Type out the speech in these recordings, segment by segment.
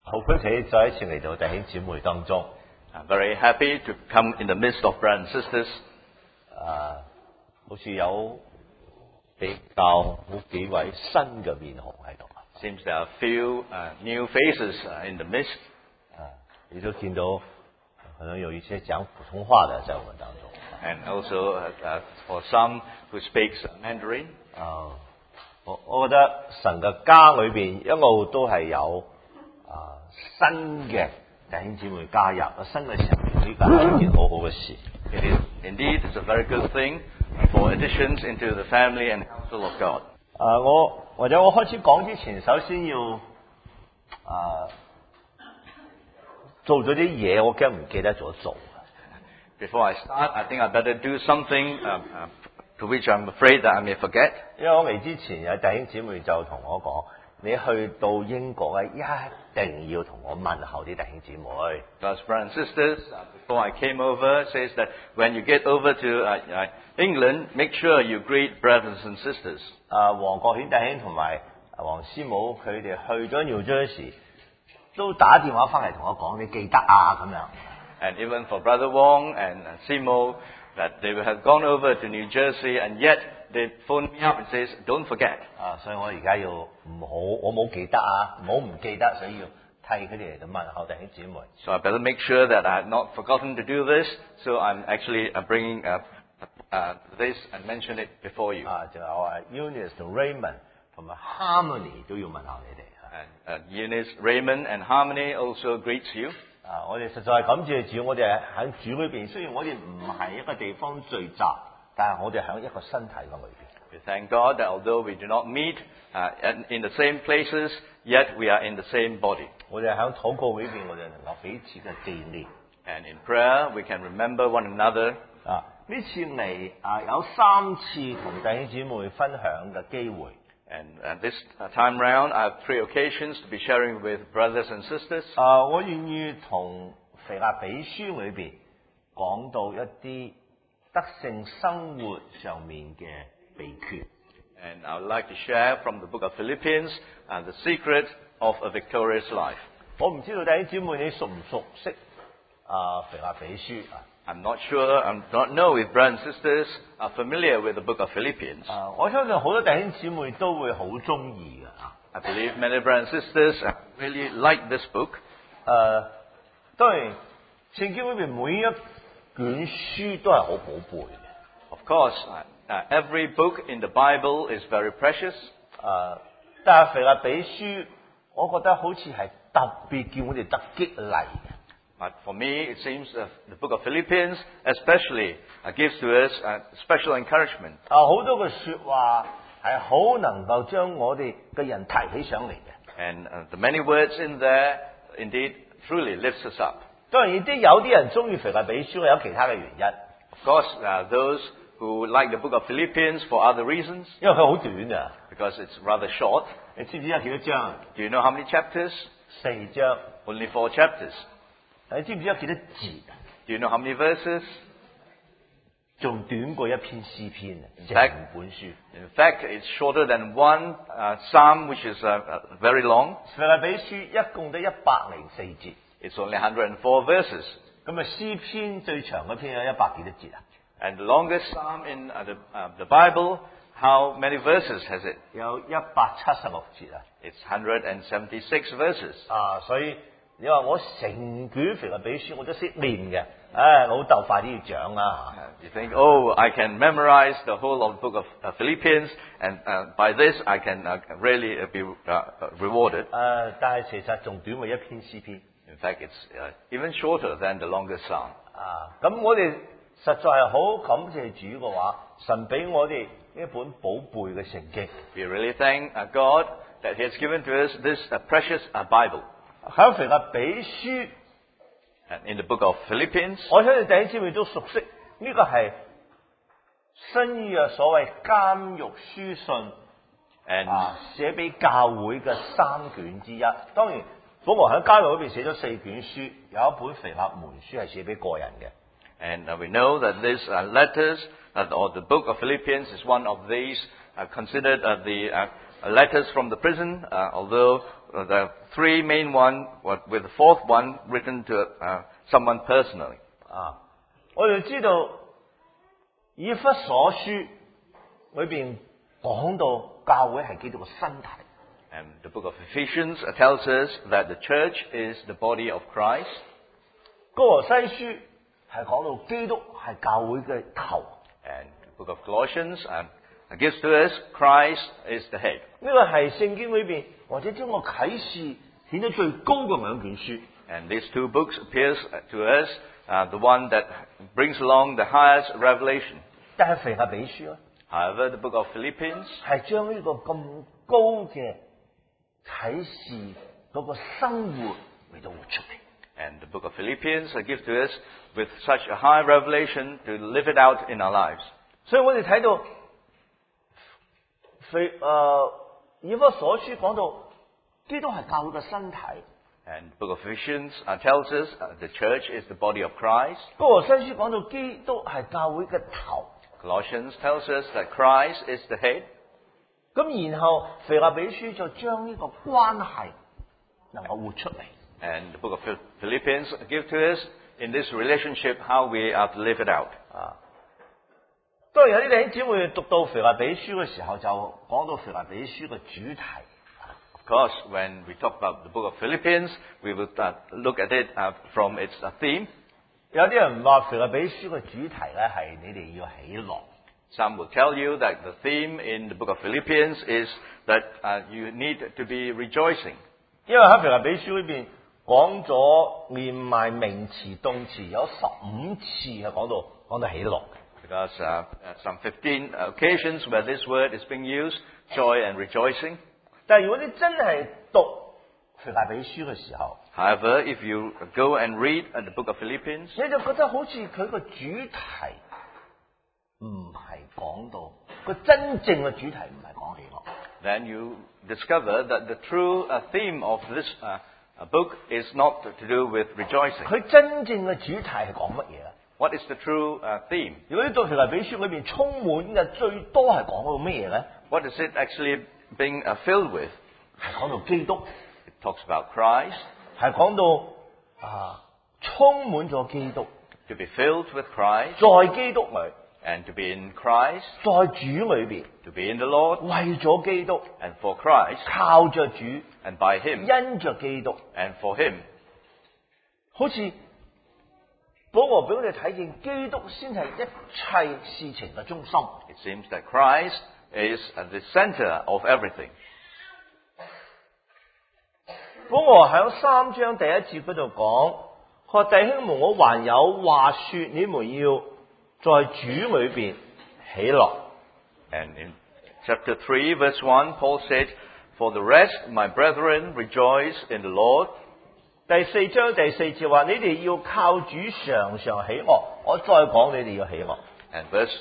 好歡喜再一次嚟到弟兄姊妹當中。 I'm very happy to come in the midst of brothers and sisters. 好似有比較好幾位新嘅面孔喺度。 Seems there are a few new faces in the midst. 你都見到可能有一些講普通話的在我們當中。 And also for some who speaks Mandarin. 我覺得神嘅家裏邊一路都係有新嘅弟兄姊妹加入，新嘅成員，呢個係一件好好嘅事。 It is indeed it's a very good thing for additions into the family and council of God. 或者我開始講之前，首先要做咗啲嘢，我驚唔記得咗做。 Before I start, I think I better do something to which I'm afraid that I may forget. 因為我嚟之前有弟兄姊妹就同我講，你去到英國咧，一定要同我問候啲弟兄姊妹。 Because brothers and sisters, before I came over, says that when you get over to England, make sure you greet brothers and sisters. 黃國顯弟兄同埋黃師母佢哋去咗 New Jersey， 都打電話翻嚟同我講，你記得啊咁樣。 And even for Brother Wong and Simo, that they have gone over to New Jersey, and yet they phoned me up and says, "Don't forget." 所以我而家要我冇記得啊，唔記得，所以要替佢哋嚟到問候弟兄姊妹。 So I better make sure that I have not forgotten to do this. So I'm actually bringing this and mention it before you. 就係Eunice 同 Raymond 同埋 Harmony 都要問候你哋。 And Eunice, Raymond, and Harmony also greets you. 我哋實在係感謝主，我哋喺主裏邊，雖然我哋唔係一個地方聚集，但係我哋喺一個身體嘅裏邊。 We thank God that although we do not meet in the same places, yet we are in the same body. 我哋喺禱告裏邊，我哋能夠彼此嘅紀念。 And in prayer, we can remember one another. 呢次嚟有3次同弟兄姊妹分享嘅機會。 And this time round, I have 3 occasions to be sharing with brothers and sisters. 我願意同腓立比書裏邊講到一啲得勝生活上面嘅秘訣。 And I would like to share from the book of Philippians the secret of a victorious life. 我唔知道弟兄姊妹你熟唔熟悉腓立比書 I'm not sure, I don't know if brothers and sisters are familiar with the book of Philippians. 我相信好多弟兄姊妹都會好中意嘅。 I believe many brothers and sisters really like this book. 當然，聖經裏邊每一卷書都係好寶貝嘅。 Of course, every book in the Bible is very precious. 但係腓立比書，我覺得好似係特別叫我哋得激勵嘅。 But for me, it seems the book of Philippians especially gives to us special encouragement. 好多嘅說話係好能夠將我哋嘅人提起上嚟嘅。 And the many words in there, indeed, truly lifts us up. 當然有啲人中意腓立比書，有其他嘅原因。 Of course, there are those who like the book of Philippians for other reasons. 因為佢好短㗎。 Because it's rather short. 你知唔知有幾多章 Do you know how many chapters? 4章。 Only 4 chapters. 你知唔知有幾多字 Do you know how many verses? 仲短過一篇詩篇成本書。 In fact, it's shorter than one psalm, which is very long. 腓立比書一共得104節。 It's only 104 verses. 咁詩篇最長嗰篇有100幾多節啊 And the longest psalm in the Bible, how many verses has it? 有176節啊。 It's 176 verses. 所以你話我成卷腓立比書我都識念嘅，老豆快啲要獎啦。 You think, oh, I can memorize the whole of the book of Philippians, and by this I can really be rewarded. 但係其實仲短過一篇詩篇。 In fact, it's even shorter than the longest psalm. 咁我哋實在係好感謝主嘅話，神俾我哋呢本寶貝嘅聖經。 We really thank God that He has given to us this precious Bible. 喺腓立比書 And in the book of Philippians, 我相信弟兄姊妹都熟悉呢個係新約所謂監獄書信，寫俾教會嘅3卷之一。當然，保羅喺監獄嗰邊寫咗4卷書，有一本腓立門書係寫俾個人嘅。 And we know that this letters, or the book of Philippians, is one of these considered the letters from the prison, although the three main one, with the fourth one written to someone personally. 我哋知道以弗所書裏邊講到教會係基督嘅身體。 And the book of Ephesians tells us that the church is the body of Christ. 哥羅西書係講到基督係教會嘅頭。 And the book of Colossians gives to us Christ is the head. 呢個係聖經裏邊或者將個啟示顯得最高嘅兩卷書。 And these two books appears to us the one that brings along the highest revelation. 但係腓立比書咧， However, the book of Philippians 係將呢個咁高嘅啟示嗰個生活嚟到活出嚟。 and the book of Philippians gives to us with such a high revelation to live it out in our lives. 所以我哋睇到以弗所書講到基督係教會嘅身體。 And the book of Ephesians tells us the church is the body of Christ. 哥羅西書講到基督係教會嘅頭。 Colossians tells us that Christ is the head. 咁然後腓立比書就將呢個關係能夠活出嚟。 And the book of Philippians gives to us in this relationship how we are to live it out. 當然有啲弟兄姊妹讀到腓立比書嘅時候，就講到腓立比書嘅主題。 Of course, when we talk about the book of Philippians, we will look at it from its theme. 有啲人話腓立比書嘅主題咧係你哋要喜樂。 Some will tell you that the theme in the book of Philippians is that you need to be rejoicing. 因為喺腓立比書裏邊講咗連埋名詞動詞有15次係講到喜樂。 Because some 15 occasions where this word is being used, joy and rejoicing. 但係如果你真係讀腓立比書嘅時候， However, if you go and read the book of Philippians, 你就覺得好似佢個主題唔係講到個真正嘅主題唔係講喜樂。 then you discover that the true theme of this book is not to do with rejoicing. 佢真正嘅主題係講乜嘢咧？ What is the true theme? 如果你讀腓立比書裏邊充滿嘅最多係講到乜嘢咧？ What is it actually being filled with? 係講到基督， It talks about Christ, 係講到充滿咗基督， to be filled with Christ, 在基督裏， and to be in Christ, 在主裏邊， to be in the Lord, 為咗基督， and for Christ, 靠着主， and by Him, 因着基督， and for Him. 好似保羅俾我哋睇見基督先係一切事情嘅中心。 It seems that Christ is at the center of everything. 保羅喺3章第1節嗰度講：佢話弟兄們，我還有話說，你們要在主裏邊喜樂。 And in chapter 3, verse 1, Paul said, For the rest, my brethren, rejoice in the Lord. 第4章第4節話：你哋要靠主常常喜樂。我再講，你哋要喜樂。 And verse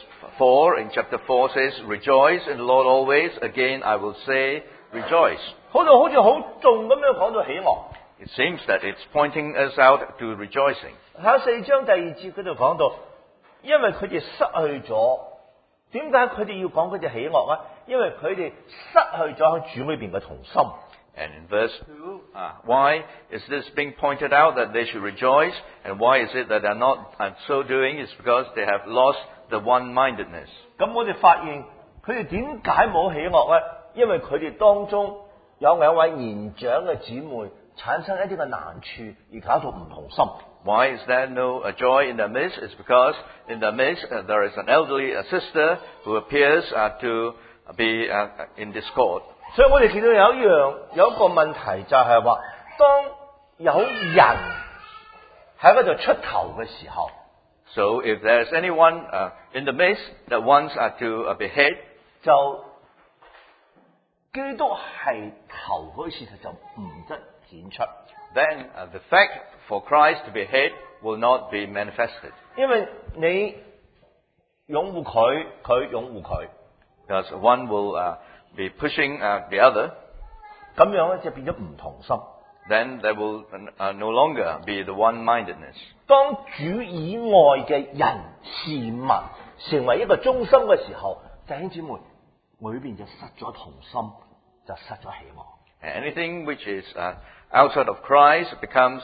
4 in chapter 4 says, Rejoice in the Lord always. Again, I will say, rejoice. 好似好重咁樣講到喜樂。 It seems that it's pointing us out to rejoicing. 喺4章第2節嗰度講到，因為佢哋失去咗，點解佢哋要講佢哋喜樂咧？因為佢哋失去咗喺主裏邊嘅同心。 And in verse 2, why is this being pointed out that they should rejoice? And why is it that they're not so doing? It's because they have lost the one-mindedness. 咁我哋發現佢哋點解冇喜樂咧？因為佢哋當中有2位年長嘅姊妹產生一啲嘅難處，而搞到唔同心。 Why is there no joy in their midst? It's because in their midst there is an elderly sister who appears to be in discord. 所以我哋見到有一個問題就係話，當有人喺嗰度出頭嘅時候， So if there's anyone in the midst that wants to be head, 就基督係頭嗰啲事實就唔得顯出， then the fact for Christ to be head will not be manifested. 因為你擁護佢，佢擁護佢， Because one will be pushing the other, 咁樣咧就變咗唔同心。 then there will no longer be the one-mindedness. 當主以外嘅人事物成為一個中心嘅時候，弟兄姊妹裏邊就失咗同心，就失咗喜樂。 And anything which is outside of Christ becomes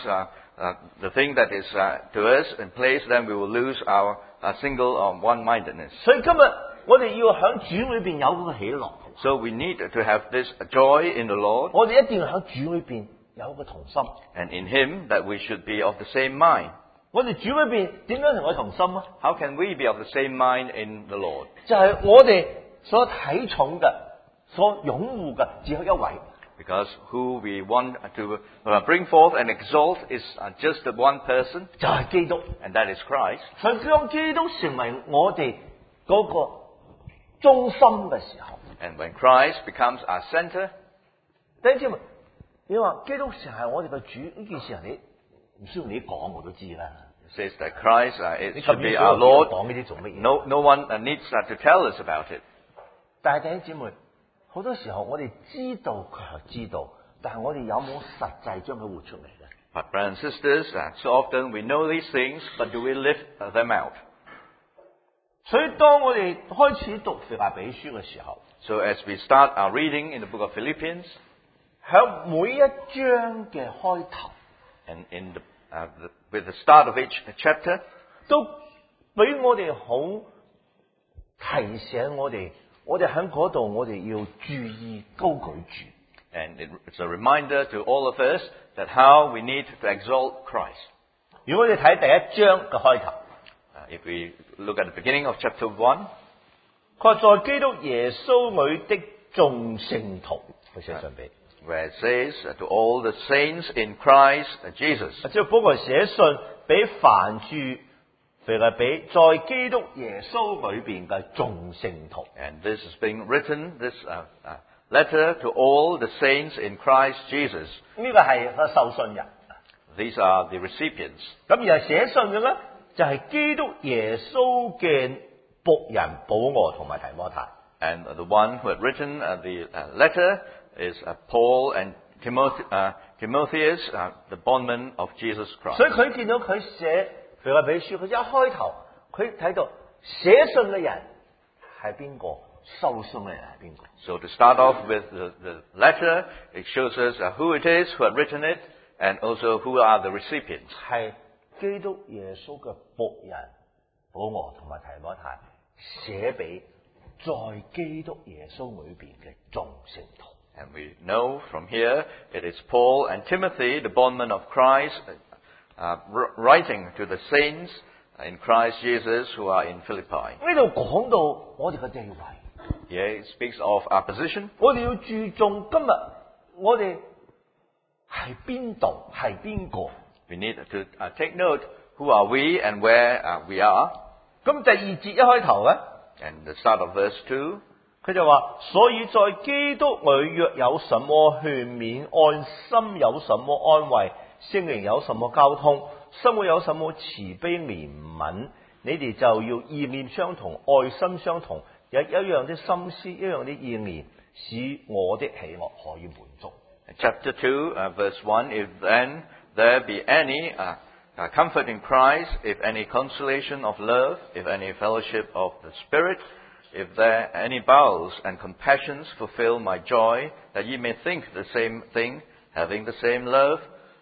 the thing that is to us in place, then we will lose our single one-mindedness. 所以今日我哋要喺主裏邊有嗰個喜樂， So we need to have this joy in the Lord, 我哋一定要喺主裏邊有一個同心。 and in Him that we should be of the same mind. 我哋主裏邊點樣同佢同心啊？ How can we be of the same mind in the Lord? 就係我哋所睇重嘅、所擁護嘅只有一位， Because who we want to bring forth and exalt is just the one person, 就係基督。 and that is Christ. 所以當基督成為我哋嗰個中心嘅時候， And when Christ becomes our center, 弟兄姊妹，你話基督成係我哋嘅主呢件事，你唔需要你講我都知啦。 it says that Christ 你 it 咁 should be 樣 our Lord. 講呢啲做乜嘢？ No one needs to tell us about it. 但係弟兄姊妹，好多時候我哋知道佢係知道，但係我哋有冇實際將佢活出嚟咧？ But brothers and sisters, so often we know these things, but do we live them out? 所以當我哋開始讀腓立比書嘅時候， So as we start our reading in the book of Philippians, 喺每一章嘅開頭， and with the start of each chapter, 都俾我哋好提醒我哋喺嗰度我哋要注意高舉主。 and it's a reminder to all of us that how we need to exalt Christ. 如果你睇第一章嘅開頭， If we look at the beginning of chapter 1, 佢話在基督耶穌裏的眾聖徒，佢寫上俾。 where it says to all the saints in Christ Jesus. 即係保羅寫信俾凡住腓立比在基督耶穌裏邊嘅眾聖徒。 And this is being written, this letter to all the saints in Christ Jesus. 呢個係個受信人。 These are the recipients. 咁而係寫信嘅咧，就係基督耶穌嘅僕人保羅同埋提摩太。 And the one who had written the letter is Paul and Timotheus, the bondman of Jesus Christ. 所以佢見到佢寫腓立比書，佢一開頭佢睇到寫信嘅人係邊個，收信嘅人係邊個。 So to start off with the letter, it shows us who it is who had written it, and also who are the recipients. 係基督耶穌嘅僕人保羅同埋提摩太寫俾在基督耶穌裏邊嘅眾聖徒。 And we know from here it is Paul and Timothy, the bondmen of Christ, writing to the saints in Christ Jesus who are in Philippi. 呢度講到我哋嘅地位， Here it speaks of our position. 我哋要注重今日我哋係邊度，係邊個。 We need to take note who are we and where we are. 咁第二節一開頭咧， And the start of verse 2, 佢就話：所以在基督裏若有什麼勸勉，愛心有什麼安慰，聖靈有什麼交通，生活有什麼慈悲憐憫，你哋就要意念相同，愛心相同，有一樣的心思，一樣的意念，使我的喜樂可以滿足。 chapter 2, verse 1, if then there be any comfort in Christ, if any consolation of love, if any fellowship of the Spirit, if there any bowels and compassions, fulfill my joy, that ye may think the same thing, having the same love,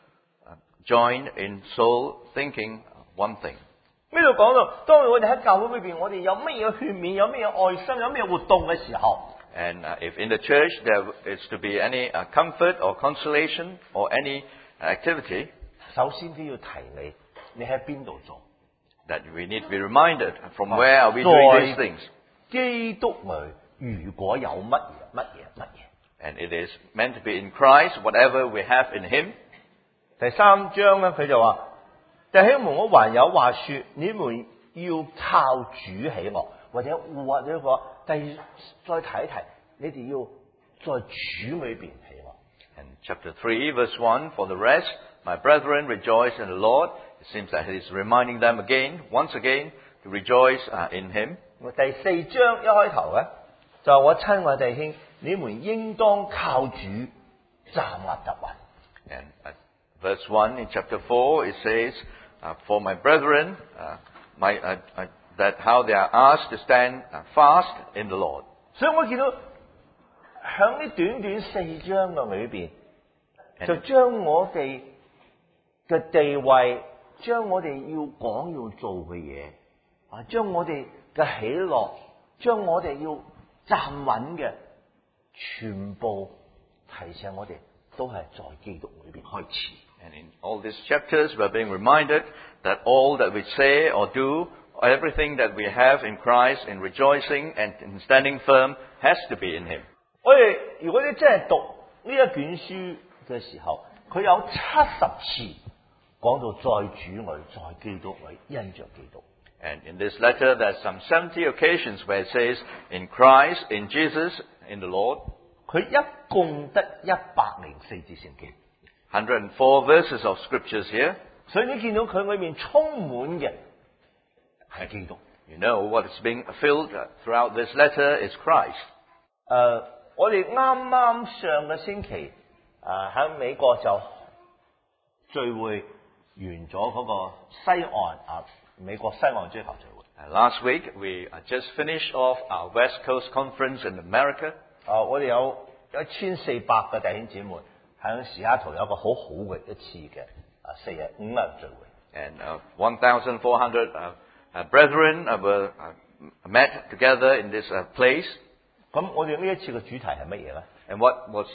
joined in soul, thinking one thing. 呢度講到，當我哋喺教會裏邊，我哋有乜嘢勸勉，有乜嘢愛心，有乜嘢活動嘅時候， And if in the church there is to be any comfort or consolation or any activity, 首先都要提你，你喺邊度做？ that we need to be reminded from where are we doing these things. 基督裏如果有乜嘢， And it is meant to be in Christ, whatever we have in Him. 第三章咧，佢就話：弟兄們，我還有話說，你們要靠主喜樂，或者話再睇一睇，你哋要在主裏邊喜樂。 And chapter 3, verse 1, for the rest, my brethren, rejoice in the Lord. It seems that He's reminding them once again, to rejoice in Him. 第四章一開頭咧，就我親愛弟兄，你們應當靠主站立得穩。 And verse 1 in chapter 4, it says, for my brethren, that how they are asked to stand fast in the Lord. 所以我見到喺呢短短4章嘅裏邊，就將我哋嘅地位，將我哋要講要做嘅嘢，將我哋嘅喜樂，將我哋要站穩嘅，全部提醒我哋，都係在基督裏邊開始。 And in all these chapters, we are being reminded that all that we say or do, everything that we have in Christ, in rejoicing and in standing firm, has to be in Him. 我哋如果你真係讀呢一卷書嘅時候，佢有70次講到在主裏，在基督裏，因着基督。 And in this letter, there's some 70 occasions where it says, in Christ, in Jesus, in the Lord. 佢一共得104節聖經。 104 verses of scriptures here. 所以你見到佢裏面充滿嘅係基督。 You know what is being filled throughout this letter is Christ. 我哋啱啱上個星期喺美國就聚會完咗嗰個西岸美國西岸追求聚會。 Last week we just finished off our West Coast Conference in America. 我哋有1400個弟兄姊妹喺西雅圖有一個好好嘅一次嘅4日5日聚會。 And 1,400 brethren were met together in this place. 咁我哋呢一次嘅主題係乜嘢咧？ And what was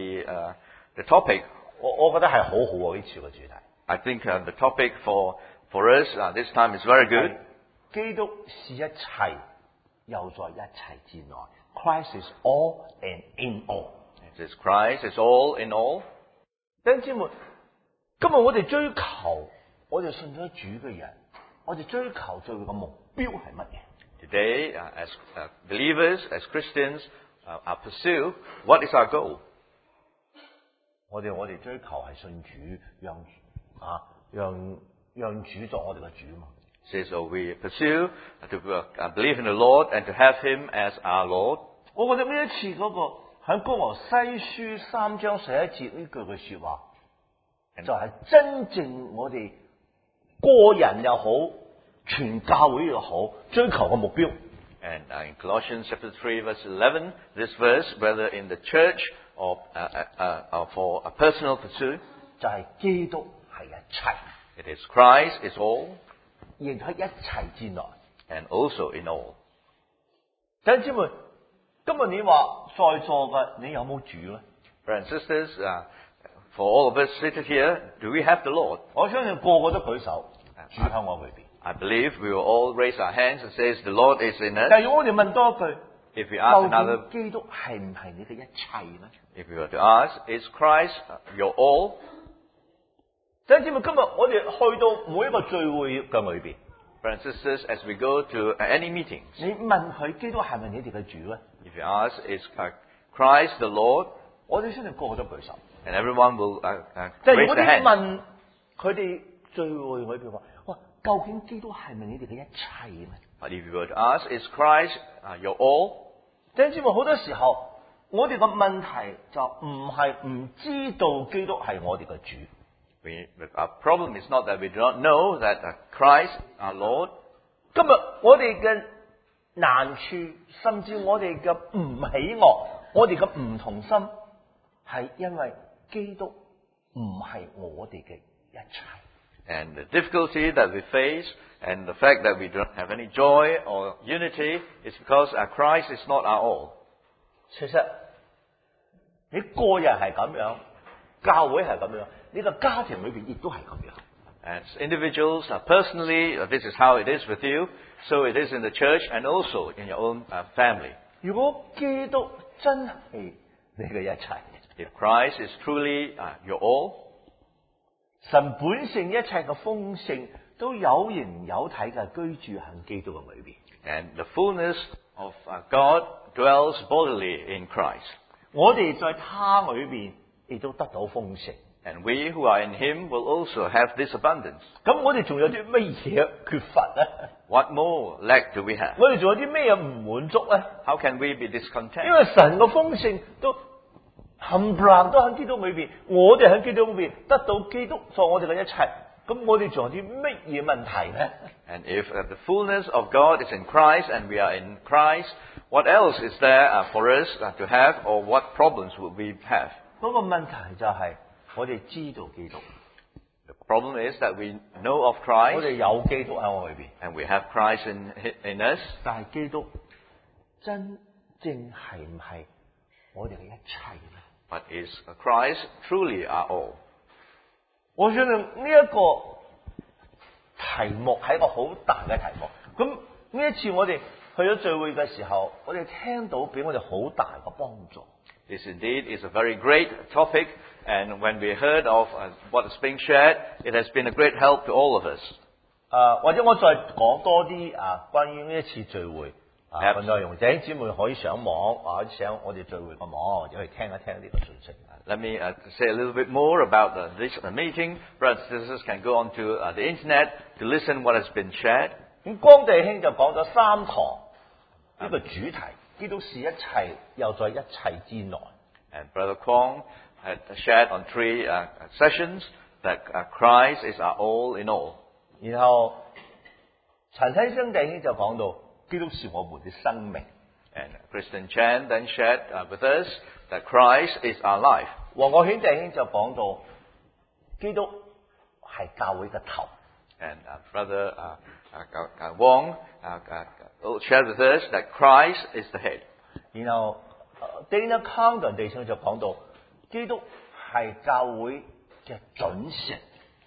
the topic? 我覺得係好好呢次嘅主題。 I think the topic for us this time is very good. 基督是一切，又在一切之內。Christ is all and in all. It is Christ is all in all. 弟兄姊妹，今日我哋追求，我哋信咗主嘅人，我哋追求最後嘅目標係乜嘢？ Today, as believers, as Christians, our pursue, what is our goal? 我哋追求係信主，讓主作我哋嘅主嘛。 Says, so we pursue to believe in the Lord and to have Him as our Lord. 我覺得呢一次嗰個喺哥羅西書3章11節呢句嘅說話，就係真正我哋個人又好，全教會又好，追求嘅目標。 And in Colossians chapter 3 verse 11, this verse, whether in the church or for a personal pursuit, 就係基督係一切。 it is Christ is all 亦喺一切之內。 and also in all. 弟兄姊妹，今日你話在座嘅你有冇主咧？ Brothers and sisters, for all of us seated here, do we have the Lord? 我相信個個都舉手，主喺我裏邊。 I believe we will all raise our hands and say, the Lord is in us. 但如果我哋問多一句， If we ask 究 another, 竟基督係唔係你嘅一切咧？ if we were to ask, is Christ your all? 弟兄姊妹，今日我哋去到每一個聚會嘅裏邊， Brothers and sisters, as we go to any meetings, 你問佢基督係咪你哋嘅主咧？ if you ask, is Christ the Lord? 我哋相信個個都舉手。 And everyone will 即係如 raise 果 their 你 hand. 問佢哋聚會裏邊話，哇，究竟基督係咪你哋嘅一切咧？ But if you were to ask, is Christ your all? 弟兄姊妹，好多時候我哋個問題就唔係唔知道基督係我哋嘅主。 Our problem is not that we do not know that Christ, our Lord. 今日我哋嘅難處，甚至我哋嘅唔喜樂，我哋嘅唔同心，係因為基督唔係我哋嘅一切。 And the difficulty that we face and the fact that we don't have any joy or unity is because Christ is not our all. 其實你個人係咁樣，教會係咁樣，你個家庭裏邊亦都係咁樣。 As individuals, personally, this is how it is with you. So it is in the church and also in your own family. 如果基督真係你嘅一切， If Christ is truly your all, 神本性一切嘅豐盛都有形有體嘅居住喺基督嘅裏邊。 and the fullness of God dwells bodily in Christ. 我哋在他裏邊亦都得到豐盛。 And we who are in Him will also have this abundance. 咁我哋仲有啲乜嘢缺乏咧？ What more lack do we have? 我哋仲有啲咩嘢唔滿足咧？ How can we be 因 discontent? 為神嘅豐盛都冚唪唥都喺基督裏邊，我哋喺基督裏邊得到基督作我哋嘅一切。咁我哋仲有啲乜嘢問題咧？ And if the fullness of God is in Christ and we are in Christ, what else is there for us to have, or what problems would we have? 嗰個問題就係我哋知道基督， The problem is that we know of 我 Christ 哋有基督喺我裏邊， and we have Christ in us, 但係基督真正係唔係我哋嘅一切咧？ but is Christ truly our all? 我相信呢一個題目係一個好大嘅題目。咁呢一次我哋去咗聚會嘅時候，我哋聽到俾我哋好大嘅幫助。 This indeed is a very great topic, and when we heard of what is being shared, it has been a great help to all of us. 或者我再講多啲關於呢一次聚會嘅內容，弟兄姊妹可以上網或者上我哋聚會嘅網，或者去聽一聽呢個信息。 Let me say a little bit more about this meeting. Brothers and sisters can go onto the internet to listen what has been shared. 咁光弟兄就講咗3堂呢個主題，基督是一切，又在一切之內。 And Brother Kwong had shared on 3 sessions that Christ is our all in all. 然後陳啟生弟兄就講到基督是我們嘅生命。 And Kristen Chan then shared with us that Christ is our life. 黃國顯弟兄就講到基督係教會嘅頭。 And Brother Wong shared with us that Christ is the head. 然後Dana Condon 弟兄就講到基督係教會嘅準繩。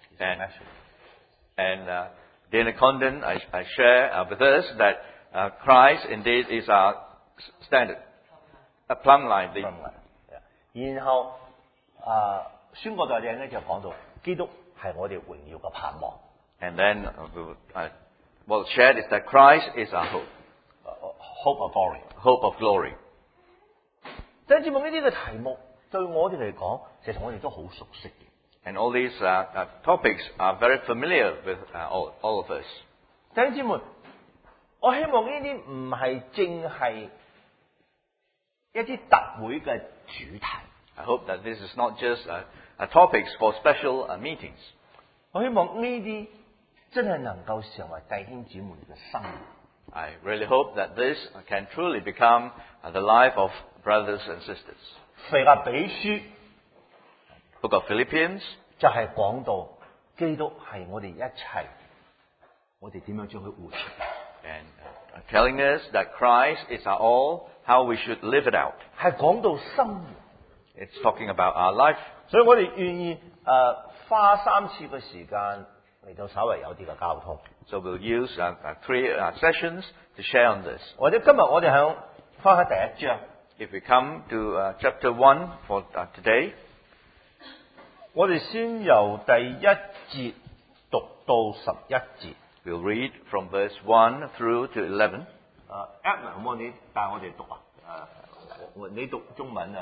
And Dana Condon, I share with us that Christ indeed is our standard, a plumb line. 然後宣國代弟兄咧就講到基督係我哋榮耀嘅盼望。 And then what shared is that Christ is our hope. Hope of glory. Hope of glory. 弟兄姊妹，呢啲嘅題目對我哋嚟講，其實我哋都好熟悉嘅。 And all these topics are very familiar with all of us. 弟兄姊妹，我希望呢啲唔係淨係一啲特會嘅主題。 I hope that this is not just topics for special meetings. 我希望呢啲真係能夠成為弟兄姊妹嘅生活。 I really hope that this can truly become the life of brothers and sisters. 腓立比書 Book of Philippians 就係講到基督係我哋一切，我哋點樣將佢活出嚟？ and telling us that Christ is our all, how we should live it out. 係講到生活， It's talking about our life. 所以我哋願意花3次嘅時間嚟到稍微有啲嘅交通。 So we'll use 3 sessions to share on this. 或者今日我哋響翻喺第1章， If we come to chapter 1 for today, 我哋先由第1節讀到11節。 we'll read from verse 1 through to 11. Edmund 可唔可以帶我哋讀啊？你讀中文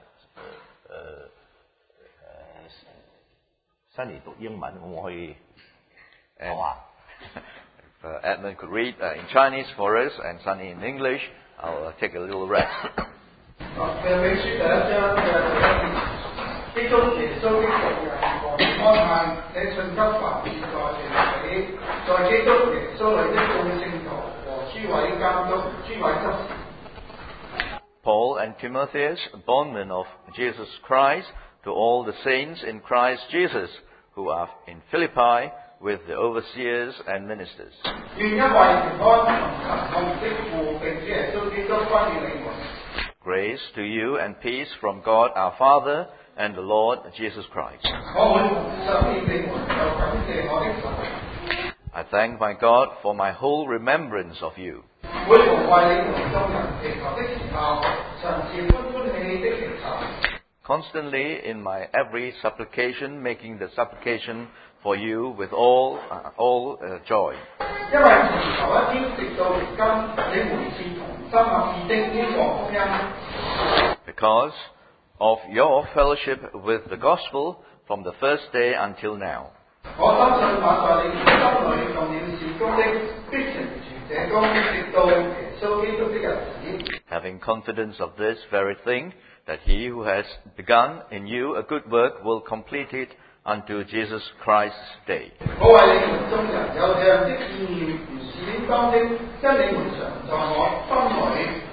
Sunny 讀英文，我可以好啊。 If Edmund could read in Chinese for us and Sunny in English, I'll take a little rest. 腓立比書第1章嘅第1節，基督耶穌的僕人和安曼，這信給凡是在地裏，在基督耶穌裏的眾聖徒和諸位監督、諸位執事。 Paul and Timotheus, bondmen of Jesus Christ, to all the saints in Christ Jesus who are in Philippi with the overseers and ministers. 願一位平安同神我們的父並主耶穌基督歸於你們。 Grace to you and peace from God our Father and the Lord Jesus Christ. 我每逢想念你們，就感謝我的神。 I thank my God for my whole remembrance of you. 每逢為你們眾人祈求的時候，常是歡歡喜喜的祈求。 Constantly in my every supplication, making the supplication for you with all joy. 因為從頭一天直到如今，你們是同心合意的希望福音。 Because of your fellowship with the gospel from the first day until now. 我深信那在你們心裏動了事工的，必成全這工，直到耶穌基督的日子。 Having confidence of this very thing, that he who has begun in you a good work will complete it unto Jesus Christ's day. 我為你們眾人有這樣的意念，不是應當的，因你們常在我心裏，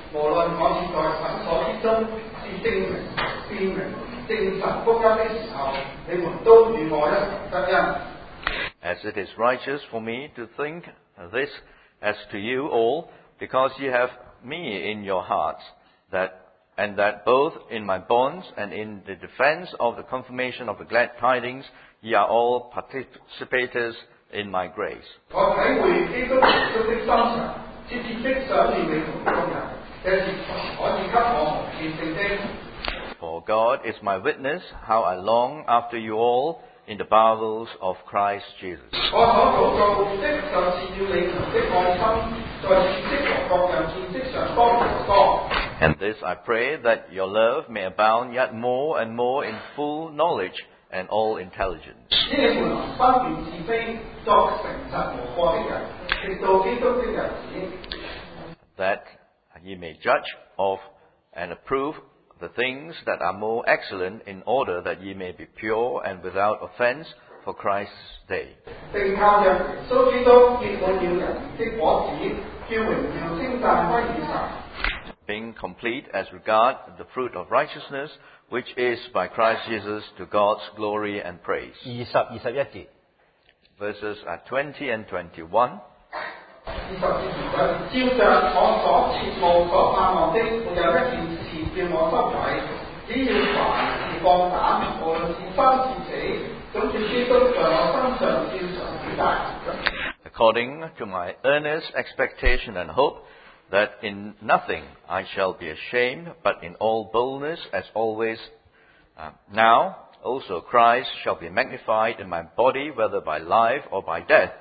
無論我是在神所之中是證明、辨明、證實福音的時候，你們都與我一同得恩。 As it is righteous for me to think this as to you all, because ye have me in your hearts, and that both in my bonds and in the defense of the confirmation of the glad tidings, ye are all participators in my grace. 我體會基督耶穌的心腸，切切的想念你們眾人，這是神可以給我們見證的。 For God is my witness, how I long after you all in the bowels of Christ Jesus. 我所禱告的就是要你們的愛心，在知識和各樣見識上多而多。 And this I pray, that your love may abound yet more and more in full knowledge and all intelligence. 使你們能分辨是非，作誠實無過的人，直到基督的日子。 That ye may judge of and approve the things that are more excellent, in order that ye may be pure and without offense for Christ's day. 並靠着耶穌基督結滿了仁義的果子，叫榮耀稱讚歸於神。 Being complete as regard the fruit of righteousness, which is by Christ Jesus to God's glory and praise. 20、21節。 Verses 20 and 21. 20節照着我所切慕所盼望的，沒有一件事叫我羞愧。只要凡事放膽，無論是生是死，總叫基督在我身上照常顯大。 According to my earnest expectation and hope, that in nothing I shall be ashamed, but in all boldness, as always now, also Christ shall be magnified in my body, whether by life or by death.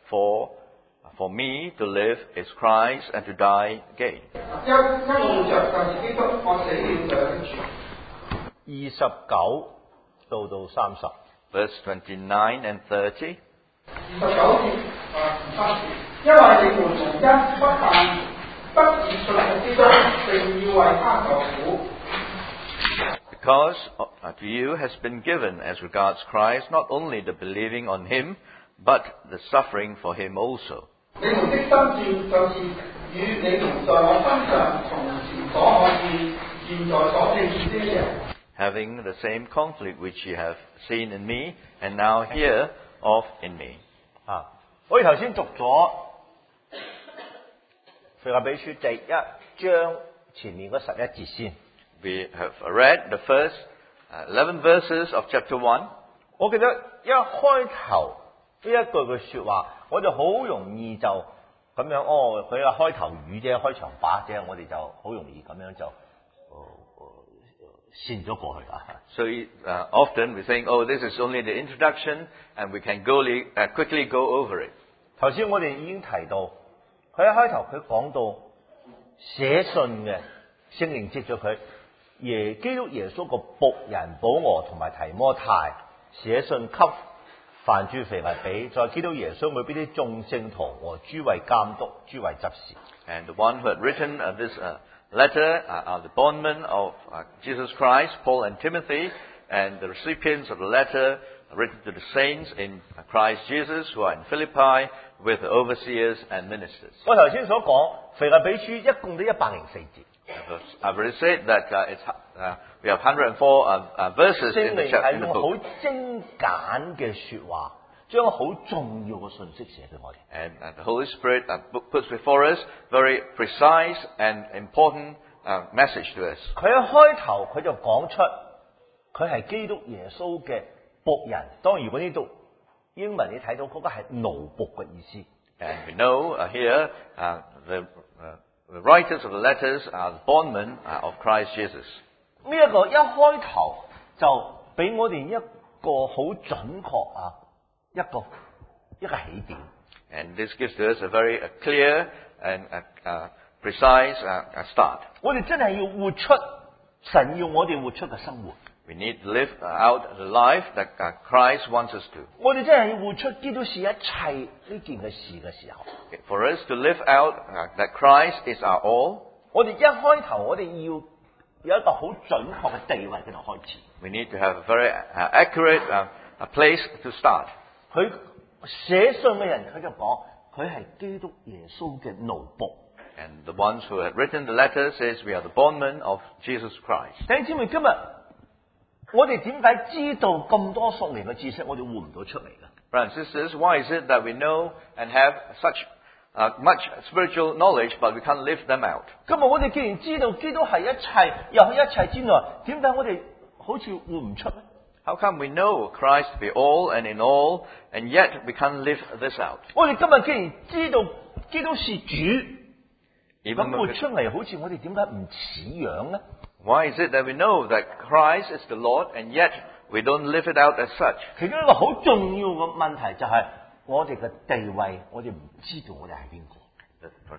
For me to live is Christ, and to die gain. 因我活着就是基督，我死了就有主。 29到30。 Verse 29 and 30. 29節因為你們蒙恩，不但不以信服基督，並要為他受苦。 Because to you has been given, as regards Christ, not only the believing on him, but the suffering for him also. 你們的心志就是與你們在我身上從前所看見、現在所聽見的一樣。 Having the same conflict which ye have seen in me, and now hear of in me. 我哋頭先讀咗腓立比書第1章前面嗰11節先。 We have read the first 11 verses of chapter 1. 我記得一開頭呢一句嘅說話，我就好容易就咁樣，佢嘅開頭語啫，開場白啫，我哋就好容易咁樣就線咗過去啦。 So often we think, this is only the introduction, and we can quickly go over it. 頭先我哋已經提到，佢一開頭佢講到寫信嘅聖靈接咗佢，基督耶穌個僕人保羅同埋提摩太寫信給凡住腓立比，在基督耶穌裏邊啲眾聖徒和諸位監督、諸位執事。 And the one who had written this letter are the bondmen of Jesus Christ, Paul and Timothy, and the recipients of the letter written to the saints in Christ Jesus who are in Philippi with the overseers and ministers. 我頭先所講腓立比書一共都104節。 I've already said that we have 104 verses in the chapter. 聖靈係用好精簡嘅說話，將好重要嘅信息寫俾我哋。And the Holy Spirit puts before us very precise and important message to us. 佢一開頭佢就講出佢係基督耶穌嘅僕人。當然，如果呢度英文你睇到嗰個係奴僕嘅意思。 And we know here the writers of the letters are the bondmen of Christ Jesus. 呢一個一開頭就俾我哋一個好準確一個起點。 And this gives to us a very clear and precise start. 我哋真係要活出神要我哋活出嘅生活。 We need to live out the life that Christ wants us to. 我哋真係要活出基督是一切呢件嘅事嘅時候。 For us to live out that Christ is our all. 我哋一開頭我哋要有一個好準確嘅地位喺度開始。 We need to have a very accurate place to start. 佢寫信嘅人佢就講佢係基督耶穌嘅奴僕。 And the ones who had written the letter says we are the bondmen of Jesus Christ. 弟兄姊妹，今日我哋點解知道咁多屬靈嘅知識，我哋活唔到出嚟嘅？ Brothers and sisters, why is it that we know and have such much spiritual knowledge, but we can't live them out? 今日我哋既然知道基督係一切，又喺一切之內，點解我哋好似活唔出咧？ How come we know Christ to be all and in all, and yet we can't live this out? 我哋今日既然知道基督是主， Even 咁 when 活 we- 出嚟好似我哋點解唔似樣咧？ Why is it that we know that Christ is the Lord, and yet we don't live it out as such? 其中一個好重要嘅問題就係我哋嘅地位，我哋唔知道我哋係邊個。 The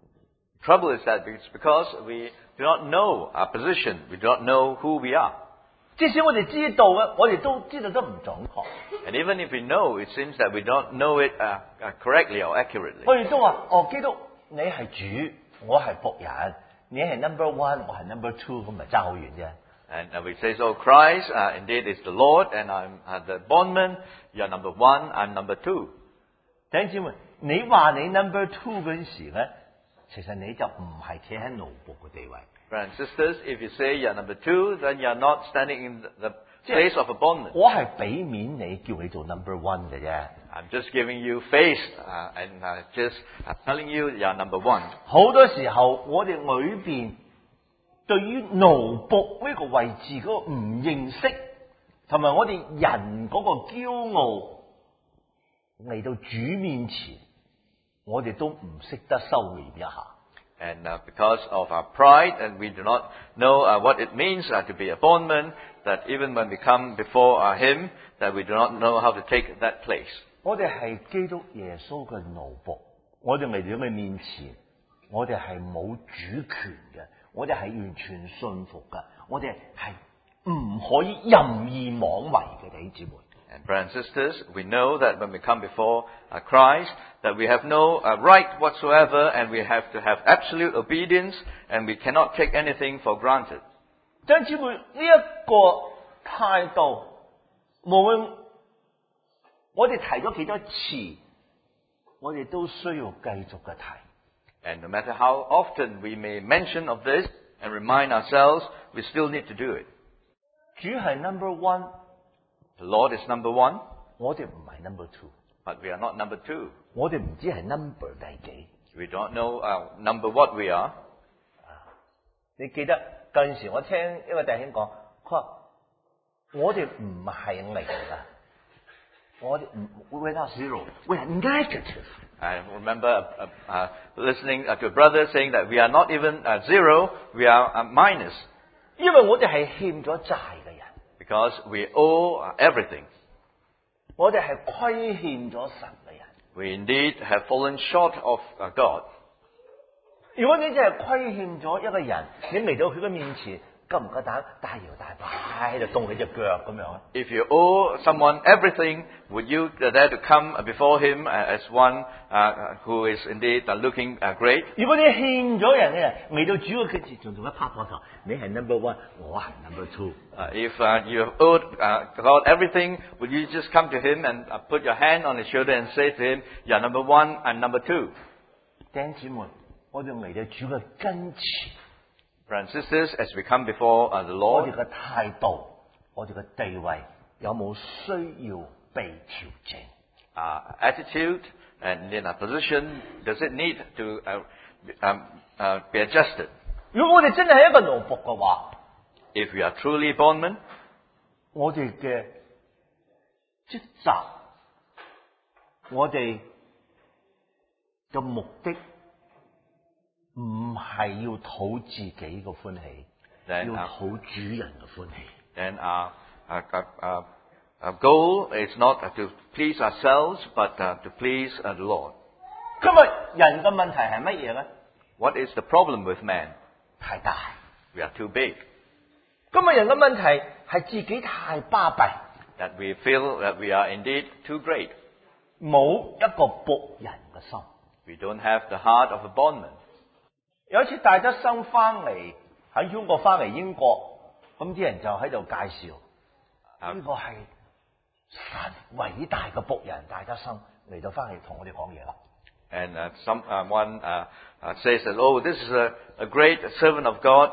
trouble is that it's because we do not know our position, we do not know who we are. 至少我哋知道嘅，我哋都知道得唔準確。 And even if we know, it seems that we don't know it correctly or accurately. 我哋都話：哦，基督你係主，我係僕人，你係 number one，我係 number two，咁咪爭好遠啫。 And we say, so Christ indeed is the Lord, and I'm the bondman, you're number one, I'm number two. 弟兄姊妹，你話你 number two 嗰陣時咧，其實你就唔係企喺奴僕嘅地位。 Brothers and sisters, if you say you're number two, then you're not standing in the place of a bondman. 我係俾面你，叫你做 number one 嘅啫。 I'm just giving you face and just telling you you're number one. 好多時候，我哋裏邊對於奴僕呢個位置嗰個唔認識，同埋我哋人嗰個驕傲嚟到主面前，我哋都唔識得收斂一下。 And because of our pride, and we do not know what it means to be a bondman, that even when we come before Him, that we do not know how to take that place. 我哋係基督耶穌嘅奴僕，我哋嚟到佢面前，我哋係冇主權嘅，我哋係完全信服嘅，我哋係唔可以任意妄為嘅，弟兄姊妹。 And brothers and sisters, we know that when we come before Christ, that we have no right whatsoever, and we have to have absolute obedience, and we cannot take anything for granted. 弟兄姊妹，呢一個態度，無論我哋提咗幾多次，我哋都需要繼續嘅提。 And no matter how often we may mention of this and remind ourselves, we still need to do it. 主係 number one， The Lord is number one, 我哋唔係 number two， but we are not number two. 我哋唔知係 number 第幾。 We don't know number what we are. 你記得嗰陣時，我聽一個弟兄講，佢話我哋唔係零啊，我哋唔 without zero，we are negative。 I remember listening to a brother saying that we are not even zero, we are minus, 因為我哋係欠咗債嘅人， because we owe everything. 我哋係虧欠咗神嘅人。 We indeed have fallen short of God. 如果你真係虧欠咗一個人，你嚟到佢嘅面前，夠唔夠膽大搖大擺喺度動你隻腳咁樣啊？ If you owe someone everything, would you dare to come before him as one who is indeed looking great? 如果你欠咗人嘅人嚟到主嘅面前，仲同佢拍膊頭，你係 number one， 我係 number two。 If you owed God everything, would you just come to him and put your hand on his shoulder and say to him, you're number one, I'm number two? 弟兄姊妹，我哋嚟到主嘅跟前， Brothers and sisters, as we come before the 我哋 Lord, 嘅態度，我哋嘅地位有冇需要被調整？ our attitude and in our position, does it need to be adjusted? 如果我哋真係一個奴僕嘅話， If we are truly bondmen, 我哋嘅職責，我哋嘅目的唔係要討自己嘅歡喜， then 要討主人嘅歡喜。 then our goal is not to please ourselves, but to please the Lord. 今日人嘅問題係乜嘢咧？ What is the problem with man? 太大。 We are too big. 今日人嘅問題係自己太巴閉， That we feel that we are indeed too great. 冇一個僕人嘅心。 We don't have the heart of a bondman. 有一次戴德生翻嚟喺英國翻嚟英國，咁啲人就喺度介紹呢個係神偉大嘅僕人戴德生嚟到翻嚟同我哋講嘢啦。 And someone says that, oh, this is a great servant of God,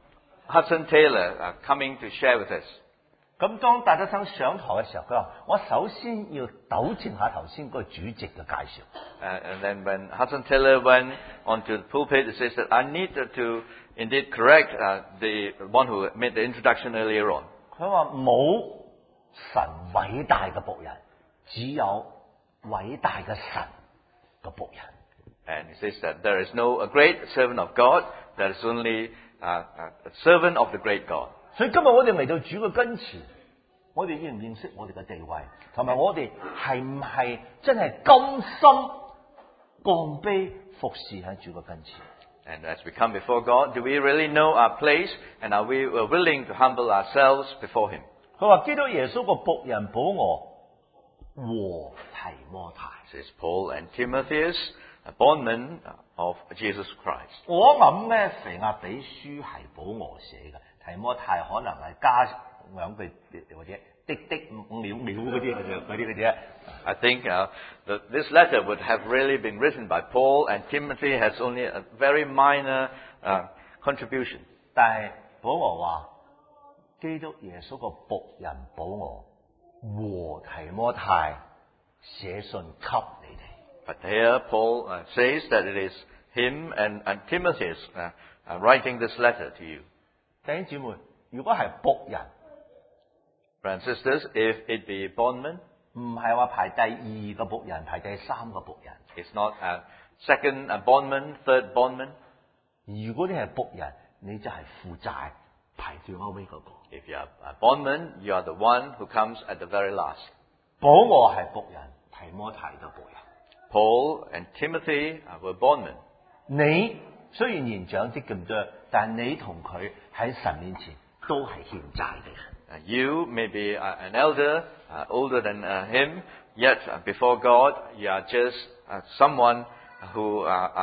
Hudson Taylor, coming to share with us. 咁當戴德生上台嘅時候，佢話：我首先要糾正下頭先嗰個主席嘅介紹。 And then when Hudson Taylor went onto the pulpit, he says that I need to indeed correct the one who made the introduction earlier on. 佢話冇神偉大嘅僕人，只有偉大嘅神嘅僕人。 And he says that there is no a great servant of God, there is only a servant of the great God. 所以今日我哋嚟到主嘅跟前，我哋認唔認識我哋嘅地位，同埋我哋係唔係真係甘心降卑服侍喺主嘅跟前？ And as we come before God, do we really know our place, and are we willing to humble ourselves before Him? 佢話基督耶穌個僕人保羅和提摩太。 This is Paul and Timotheus, bondmen of Jesus Christ. 我諗咧，腓立比書係保羅寫嘅，提摩太可能係加兩句或者滴滴五秒嗰啲嘅啫。 I think this letter would have really been written by Paul, and Timothy has only a very minor contribution. 但係保羅話，基督耶穌個僕人保羅和提摩太寫信給你哋。 But here Paul says that it is him and Timothy writing this letter to you. 弟兄姊妹，如果係僕人， Brothers and sisters, if it be bondmen, 唔係話排第二個僕人，排第三個僕人。 it's not a second bondman, third bondman. 如果你係僕人，你就係負債排最後尾嗰個。 If you are a bondman, you are the one who comes at the very last. 保羅係僕人，提摩太都僕人。 Paul and Timothy were bondmen. 你雖然年長啲咁多，但你同佢喺神面前都係欠債嘅人。 You may be an elder, older than him, yet before God, you are just someone who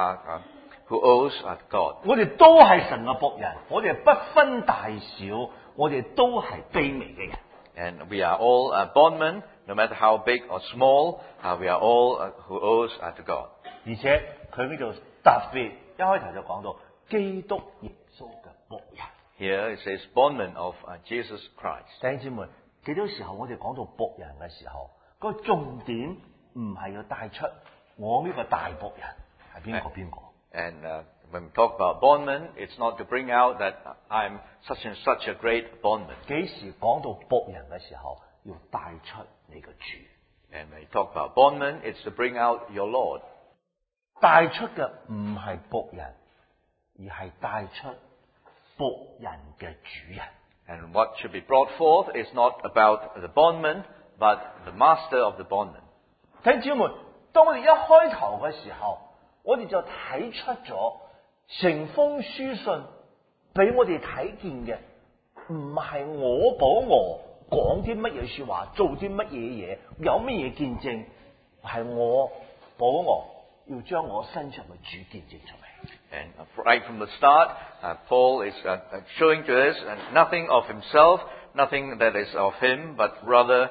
owes God. 我哋都係神嘅僕人，我哋不分大小，我哋都係卑微嘅人。 And we are all bondmen, no matter how big or small, we are all who owes to God. 而且佢呢度特別一開頭就講到基督耶穌嘅僕人。 Here it says bondman of Jesus Christ. 弟兄姊妹，幾多時候我哋講到僕人嘅時候，個重點唔係要帶出我呢個大僕人係邊個邊個。 And when we talk about bondman, it's not to bring out that I'm such and such a great bondman. 幾時講到僕人嘅時候，要帶出你嘅主。 And when you talk about bondman, it's to bring out your Lord. 帶出嘅唔係僕人，而係帶出僕人嘅主人。 And what should be brought forth is not about the bondman, but the master of the bondman. 弟兄姊妹，當我哋一開頭嘅時候，我哋就睇出咗成封書信俾我哋睇見嘅，唔係我保羅講啲乜嘢說話，做啲乜嘢嘢，有乜嘢見證，係我保羅要將我身上嘅主見證出嚟。 And right from the start, Paul is showing to us nothing of himself, nothing that is of him, but rather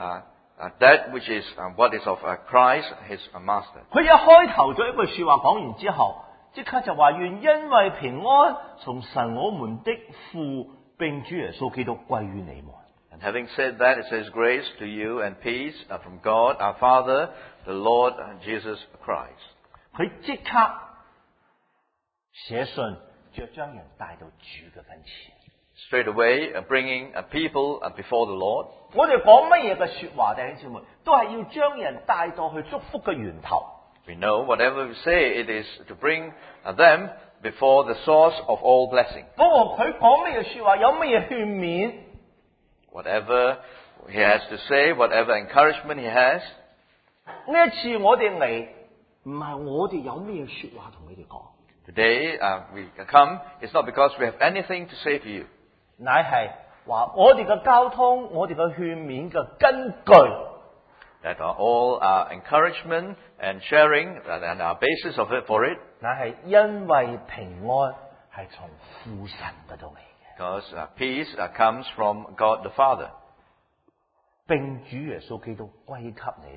that which is what is of Christ, his master. 佢一開頭咗一句說話講完之後，即刻就話願因為平安從神我們的父並主耶穌基督歸於你們。 And having said that, it says grace to you and peace from God our Father, the Lord Jesus Christ. 佢即刻寫信，就將人帶到主嘅跟前。 Straight away, bringing people before the Lord. 我哋講乜嘢嘅說話，弟兄姊妹，都係要將人帶到去祝福嘅源頭。 We know whatever we say, it is to bring them before the source of all blessing. 不過佢講乜嘢說話，有乜嘢勸勉， Whatever he has to say, whatever encouragement he has, 呢一次我哋嚟，唔係我哋有咩說話同你哋講， today we come, it's not because we have anything to say to you. 乃係話我哋嘅交通，我哋嘅勸勉嘅根據。 That are all our encouragement and sharing and our basis of it for it. 乃係因為平安係從父神嗰度嚟嘅， Because peace comes from God the Father. 並主耶穌基督歸給你們。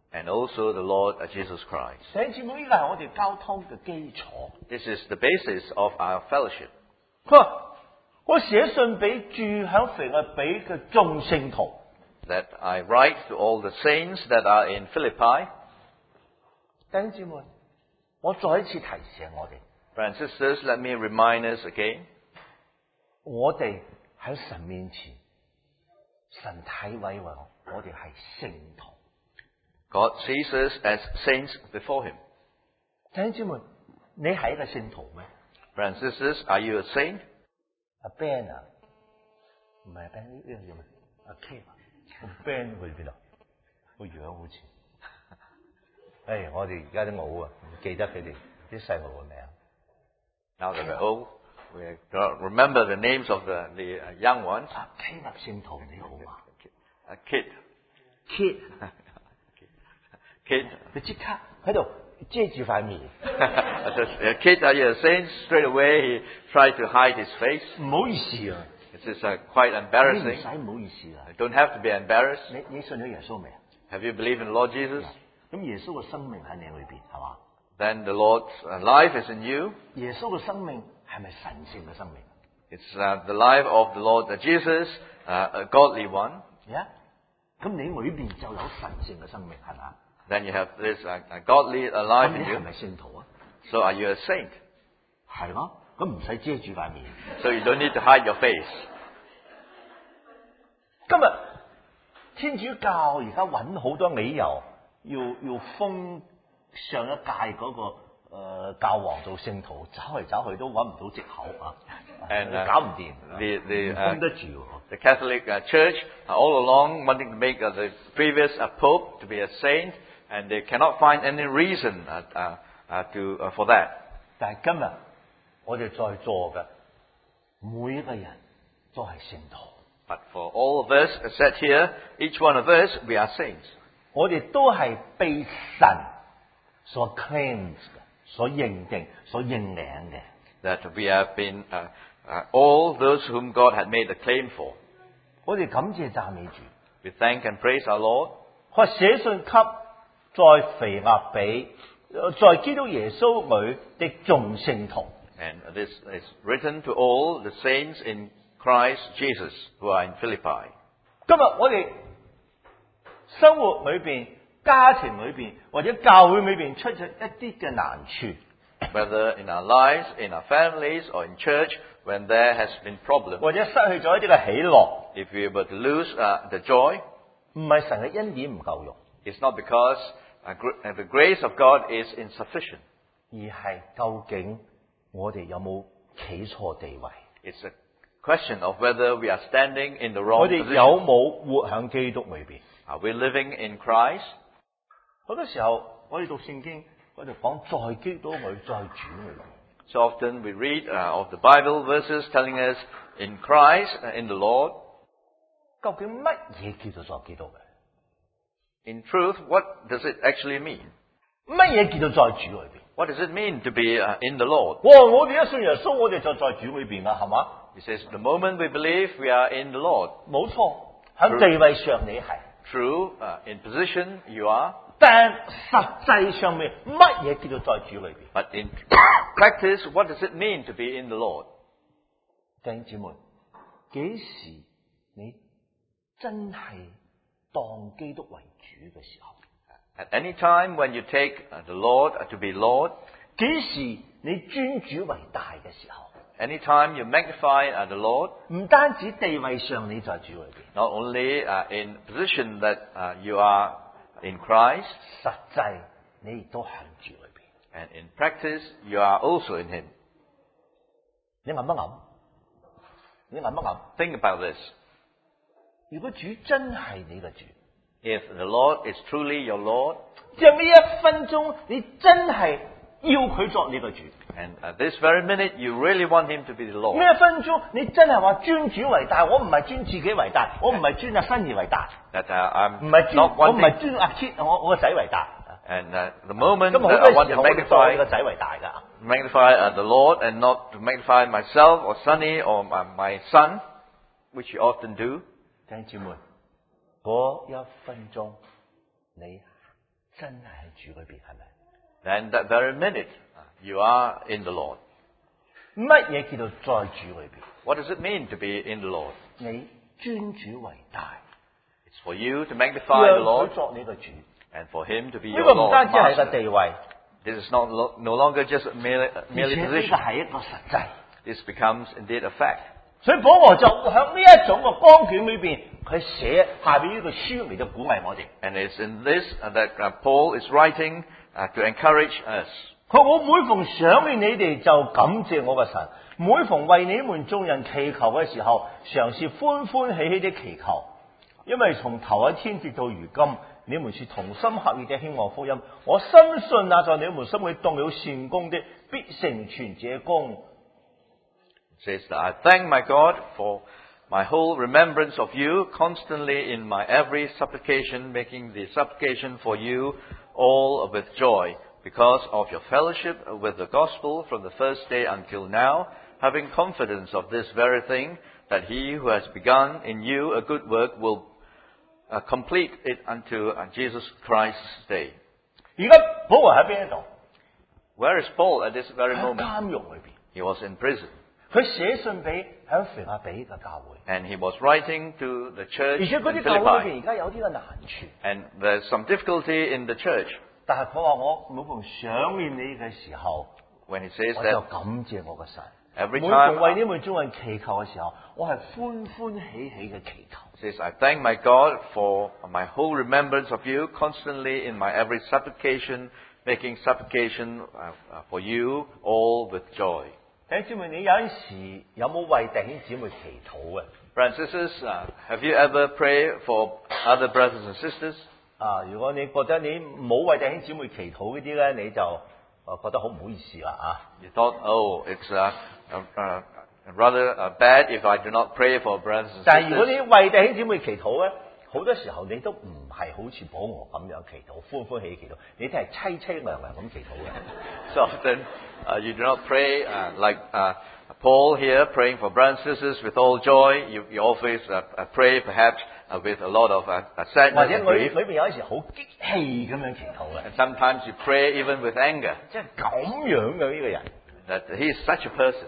and also the Lord Jesus Christ. 弟兄姊妹，呢個係我哋交通嘅基礎。 This is the basis of our fellowship. 佢話：我寫信俾住喺腓立比嘅眾聖徒。 That I write to all the saints that are in Philippi. 弟兄姊妹，我再一次提醒我哋， Brothers and sisters, let me remind us again. 我哋喺神面前，神睇為我哋係聖徒。 God sees us as saints before Him. 弟兄姊妹，你係一個聖徒咩？ Brothers and sisters, are you a saint? 阿 Ben 啊，唔係阿 Ben 呢個叫咩？阿 K 啊，個 Ben 去邊度？個樣好似。我哋而家都冇啊，唔記得佢哋啲細路嘅名。 Now that we're old, we don't remember the names of the young ones. 阿 K 立聖徒你好嘛 A kid. ？Kid， Kid. 佢即刻喺度遮住塊面， A kid, are you a saint? Straight away he tried to hide his face. 唔好意思啊！ This is quite 你唔 embarrassing. 使唔好意思啊！ You don't have to be embarrassed. 你信咗耶穌未啊？ Have you believed in Lord Jesus? 咁耶穌嘅生命喺你裏邊係嘛？ Then the Lord's life is in you. 耶穌嘅生命係咪神聖嘅生命？ It's the life of the Lord Jesus, a godly one. 咁你裏邊就有神聖嘅生命係嘛？ Then you have this godly 咁 life 你 in 係 you. 咪聖徒啊？ So are you a saint? 係咯，咁唔使遮住塊面。 So you don't need to hide your face. 今日天主教而家揾好多理由，要封上一屆嗰個教皇做聖徒，走嚟走去都揾唔到藉口啊！ And 搞唔掂， the 封得住喎。 the Catholic Church all along wanting to make the previous Pope to be a saint, and they cannot find any reason for that. 但係今日我哋在座嘅每一個人都係聖徒， But for all of us sat here, each one of us, we are saints. 我哋都係被神所 claim 嘅、所認定、所認領嘅。 That we have been all those whom God had made a claim for. 我哋感謝讚美主。 We thank and praise our Lord. 佢寫信給在腓立比，在基督耶穌裏的眾聖徒。 And this is written to all the saints in Christ Jesus who are in Philippi. 今日我哋生活裏邊、家庭裏邊或者教會裏邊出現一啲嘅難處， Whether in our lives, in our families, or in church, when there has been problems, 或者失去咗一啲嘅喜樂， if we were to lose the joy, 唔係神嘅恩典唔夠用， it's not because the grace of God is insufficient. 而係究竟我哋有冇企錯地位？ It's a question of whether we are standing in the 我 wrong 哋 position. 有冇活喺基督裏邊？ Are we living in Christ? 好多時候我哋讀聖經，我哋講在基督裏，在主裏。 So often we read of the Bible verses telling us in Christ, in the Lord. 究竟乜嘢叫做在基督裏？ In truth, what does it actually mean? 乜嘢叫做在主裏邊？ What does it mean to be in the Lord? 我哋一信耶穌，我哋就在主裏邊啦，係嘛？ He says, the moment we believe, we are in the Lord. 冇錯，喺地位上你係， True, in position, you are. 但實際上面乜嘢叫做在主裏邊？ But in practice, what does it mean to be in the Lord? 弟兄姊妹，幾時你真係當基督為主嘅時候？ At any time when you take the Lord to be Lord, 幾時你尊主為大嘅時候？ any time you magnify the Lord, 唔單止地位上你在主裏邊， not only in position that you are in Christ, 實際你亦都喺主裏邊。 and in practice, you are also in Him. 你諗一諗，你諗一諗， Think about this. 如果主真係你嘅主， If the Lord is truly your Lord, 即係呢一分鐘你真係要佢作你嘅主。 and at this very minute you really want Him to be the Lord, 呢一分鐘你真係話尊主為大，我唔係尊自己為大，我唔係尊阿新兒為大， that I'm 唔係尊 not 我唔係 wanting, 尊阿 Kit 我個仔為大。 and the moment 咁好 that I 多 want 時 to 候我哋當你個 magnify 仔為大㗎。 the Lord and not to magnify myself or Sonny or my son, which you often do. 弟兄姊妹，嗰一分鐘你真係喺主裏邊，係咪？ then that very minute you are in the Lord. 乜嘢叫做在主裏邊？ What does it mean to be in the Lord? 你尊主為大， It's for you to magnify the 讓佢 Lord 作你嘅主。 and for Him to be 呢 your 個唔 Lord. 單止係個 Master. 地位， This is no longer just 而 merely 且呢 position. 個係一個實際。 This becomes indeed a fact. 所以保羅就喺呢一種嘅光景裏邊，佢寫下邊呢個書嚟到鼓勵我哋。 And it's in this that Paul is writing to encourage us. 佢我每逢想念你哋就感謝我嘅神，每逢為你們眾人祈求嘅時候，嘗試歡歡喜喜的祈求，因為從頭一天直到如今，你們是同心合意的興旺福音。我深信那在你們心裏動了善功的，必成全這功。 It says that I thank my God for my whole remembrance of you, constantly in my every supplication, making the supplication for you all with joy, because of your fellowship with the gospel from the first day until now, having confidence of this very thing, that he who has begun in you a good work will complete it unto Jesus Christ's day. 而家保羅喺邊一度？ Where is Paul at this very 喺 moment? 監獄裏邊。 He was in prison. 佢寫信俾喺腓立比嘅教會， And he was writing to the 而 church 且嗰 in 啲教會 Philippi. 裏邊而家有啲嘅難處。 And there's some difficulty in the church 但係佢話我每逢想念你嘅時候， when he says 我就 that 感謝我嘅神。 every 每 time 逢為你們眾人祈求嘅時候，我係歡歡喜喜嘅祈求。 says, I thank my God for my whole remembrance of you, constantly in my every supplication, making supplication for you all with joy. 弟兄姊妹，你有陣時有冇為弟兄姊妹祈禱嘅？ Brothers and sisters, have you ever prayed for other brothers and sisters? 如果你覺得你冇為弟兄姊妹祈禱嗰啲咧，你就覺得好唔好意思啦啊！ You thought, oh, it's rather bad if I do not pray for brothers and 但係如果 sisters. 你為弟兄姊妹祈禱咧，好多時候你都唔係好似保羅咁樣祈禱，歡歡喜喜祈禱，你都係凄凄涼涼咁祈禱嘅。 So often you do not pray like Paul here, praying for brothers and sisters with all joy. You always pray perhaps with a lot of 或 sadness 者 and 裏 grief. 邊有陣時好激氣咁樣祈禱嘅， And sometimes you pray even with anger 即係咁樣嘅呢個人。 that he is such a person.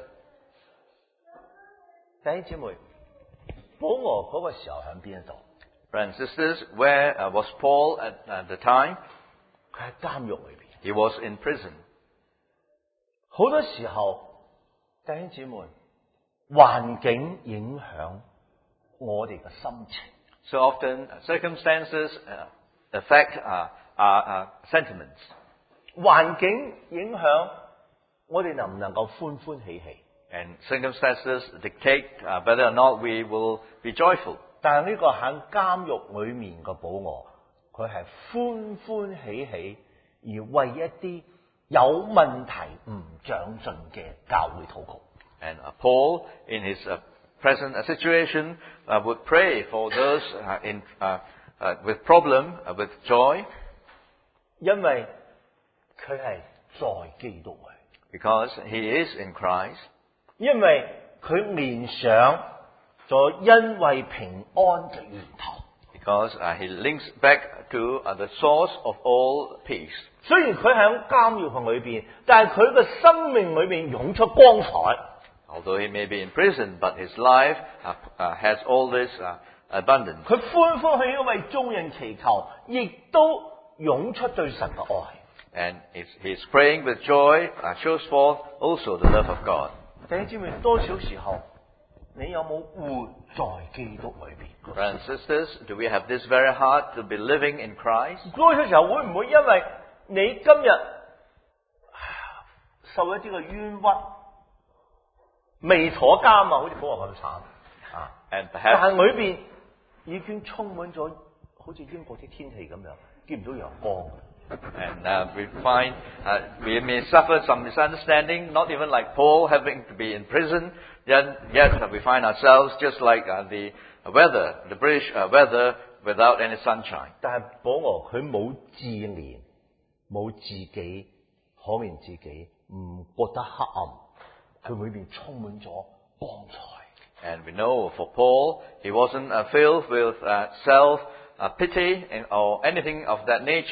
弟兄姊妹，保羅嗰個時候喺邊一度？ Brothers and sisters, where was Paul at the time? 佢喺監獄裏邊。 He was in prison. 好多時候，弟兄姊妹，環境影響我哋嘅心情。 So often circumstances affect our sentiments. 環境影響我哋能唔能夠歡歡喜喜。 And circumstances dictate whether or not we will be joyful. 但係呢個喺監獄裏面嘅保羅，佢係歡歡喜喜，而為一啲有問題唔長進嘅教會禱告。 And Paul, in his present situation, would pray for those with problem, with joy, 因為佢係在基督裏， because he is in Christ. 因為佢連想咗因為平安嘅源頭。 Because he links back to the source of all peace. 雖然佢喺監獄裏邊，但係佢嘅生命裏邊湧出光彩。 Although he may be in prison, but his life has all this abundance. 佢歡歡喜喜為眾人祈求，亦都湧出對神嘅愛。 And he's praying with joy, shows forth also the love of God. 弟兄姊妹，多少時候你有冇活在基督裏邊？ Brothers and sisters, do we have this very heart to be living in Christ? 多少時候會唔會因為你今日受一啲嘅冤屈，未坐監啊，好似保羅咁慘啊！ And 但 perhaps 係裏邊已經充滿咗好似英國啲天氣咁樣，見唔到陽光。 And we find we may suffer some misunderstanding, not even like Paul having to be in prison, yet we find ourselves just like the weather, the British weather, without any sunshine. 但係保羅佢冇自憐，冇自己可憐自己，唔覺得黑暗，佢裏邊充滿咗光彩。 And we know for Paul, he wasn't filled with self-pity or anything of that nature,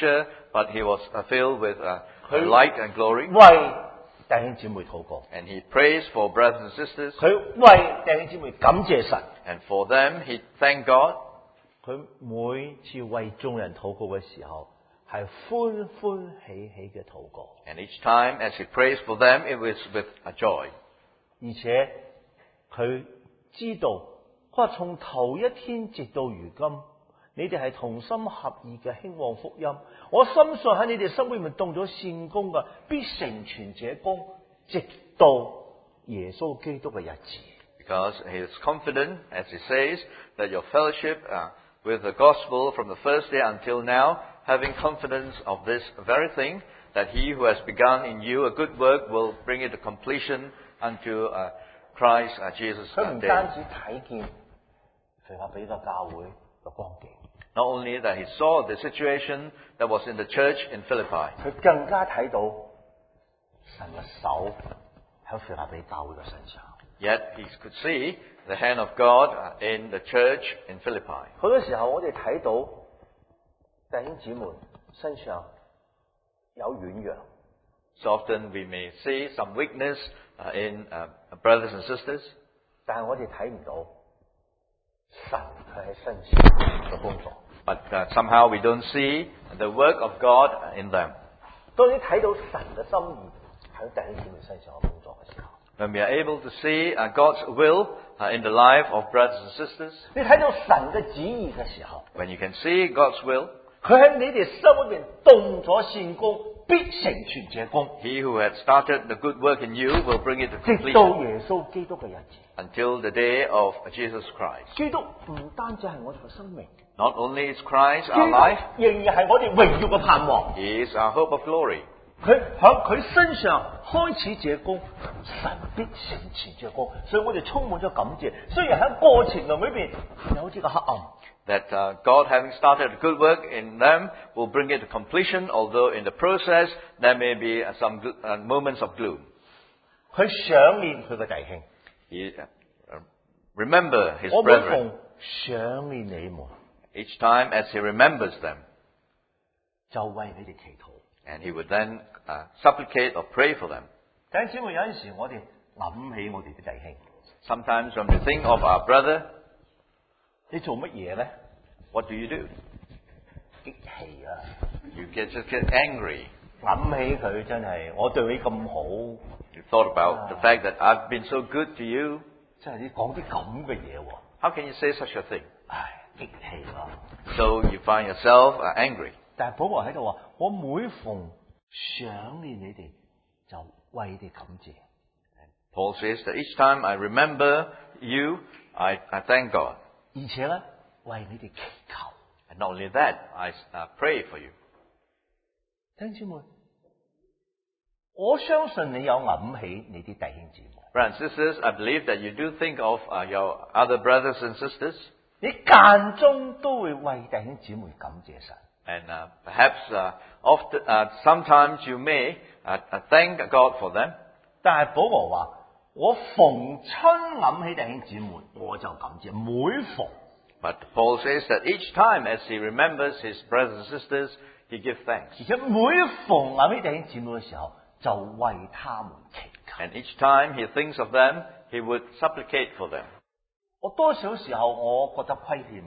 but he was filled with light and glory. 為弟兄姊妹禱告， And he prays for brothers and sisters. 佢為弟兄姊妹感謝神， And for them, he thanked God. 佢每次為眾人禱告嘅時候，係歡歡喜喜嘅禱告， And each time as he prays for them, it was with a joy. 而且佢知道，佢話從頭一天直到如今，你哋係同心合意嘅興旺福音。我深信喺你哋心裏面動咗善功嘅，必成全這功，直到耶穌基督嘅日子。 Because he is confident, as he says, that your fellowship with the gospel from the first day until now, having confidence of this very thing, that he who has begun in you a good work will bring it to completion unto Christ Jesus' 佢唔 day. 單止睇見腓立比嘅教會嘅光景， Not only that he saw the situation that was in the church in Philippi, 佢更加睇到神嘅手喺腓立比教會嘅身上。 yet he could see the hand of God in the church in Philippi. 好多時候我哋睇到弟兄姊妹身上有軟弱， So often we may see some weakness in brothers and sisters, 但係我哋睇唔到神佢喺身上嘅工作。 but somehow we don't see the work of God in them. 當你睇到神嘅心意喺弟兄姊妹身上嘅工作嘅時候， When we are able to see God's will in the life of brothers and sisters, 你睇到神嘅旨意嘅時候， when you can see God's will, 佢喺你哋心裏邊動咗善功，必成全這功， he who had started the good work in you will bring it to 直到 completion 耶穌基督嘅日子。 until the day of Jesus Christ. 基督唔單止係我哋嘅生命， Not only is Christ 基 our 督 life, 仍然係我哋榮耀嘅盼望。 he is our hope of glory. 佢喺佢身上開始這功，神必成全這功，所以我哋充滿咗感謝。雖然喺過程裏邊有啲嘅黑暗， That God having started a good work in them will bring it to completion, although in the process there may be some moments of gloom. 佢想念佢嘅弟兄。 He remember his 我每 brethren 逢想念你們， each time as he remembers them, 就為你哋祈禱。 and he would then supplicate or pray for them. 弟兄姊妹，有陣時我哋諗起我哋啲弟兄， Sometimes when we think of our brother, 你做乜嘢咧？ what do you do? 激氣啊！ You just get angry. 諗起佢真係，我對你咁好， You thought about the fact that I've been so good to you. 真係你講啲咁嘅嘢喎， How can you say such a thing? 唉，激氣啦！ So you find yourself angry. 但係保羅喺度話：我每逢想念你哋，就為你哋感謝。 Paul says that each time I remember you, I thank God. 而且咧，為你哋祈求。 And not only that, I pray for you. 弟兄姊妹，我相信你有諗起你啲弟兄姊妹， Brothers and sisters, I believe that you do think of your other brothers and sisters. 你間中都會為弟兄姊妹感謝神。 And perhaps often, sometimes you may thank God for them. 但係保羅話：我逢親諗起弟兄姊妹，我就感謝。每逢， But Paul says that each time as he remembers his brothers and sisters, he gives thanks. 而且每逢諗起弟兄姊妹嘅時候，就為他們祈求。 And each time he thinks of them, he would supplicate for them. 我多少時候我覺得虧欠，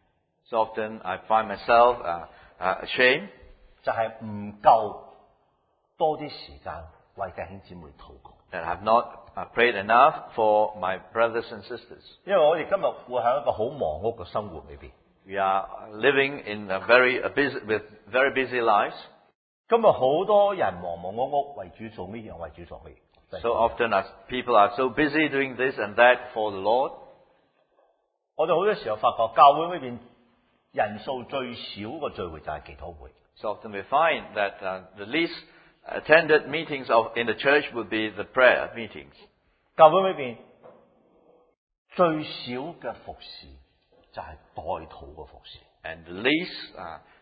So often I find myself ashamed 就係唔夠多啲時間為弟兄姊妹禱告。 that I have not prayed enough for my brothers and sisters. 因為我哋今日活喺一個好忙碌嘅生活裏邊， We are living in a with very busy lives. 今日好多人忙忙碌碌，為主做呢樣，為主做呢樣。 So often as people are so busy doing this and that for the Lord. 我哋好多時候發覺教會裏邊人數最少嘅聚會就係祈禱會。 So often we find that the least attended meetings in the church would be the prayer meetings. 教會裏邊最少嘅服侍就係代禱嘅服侍。 And the least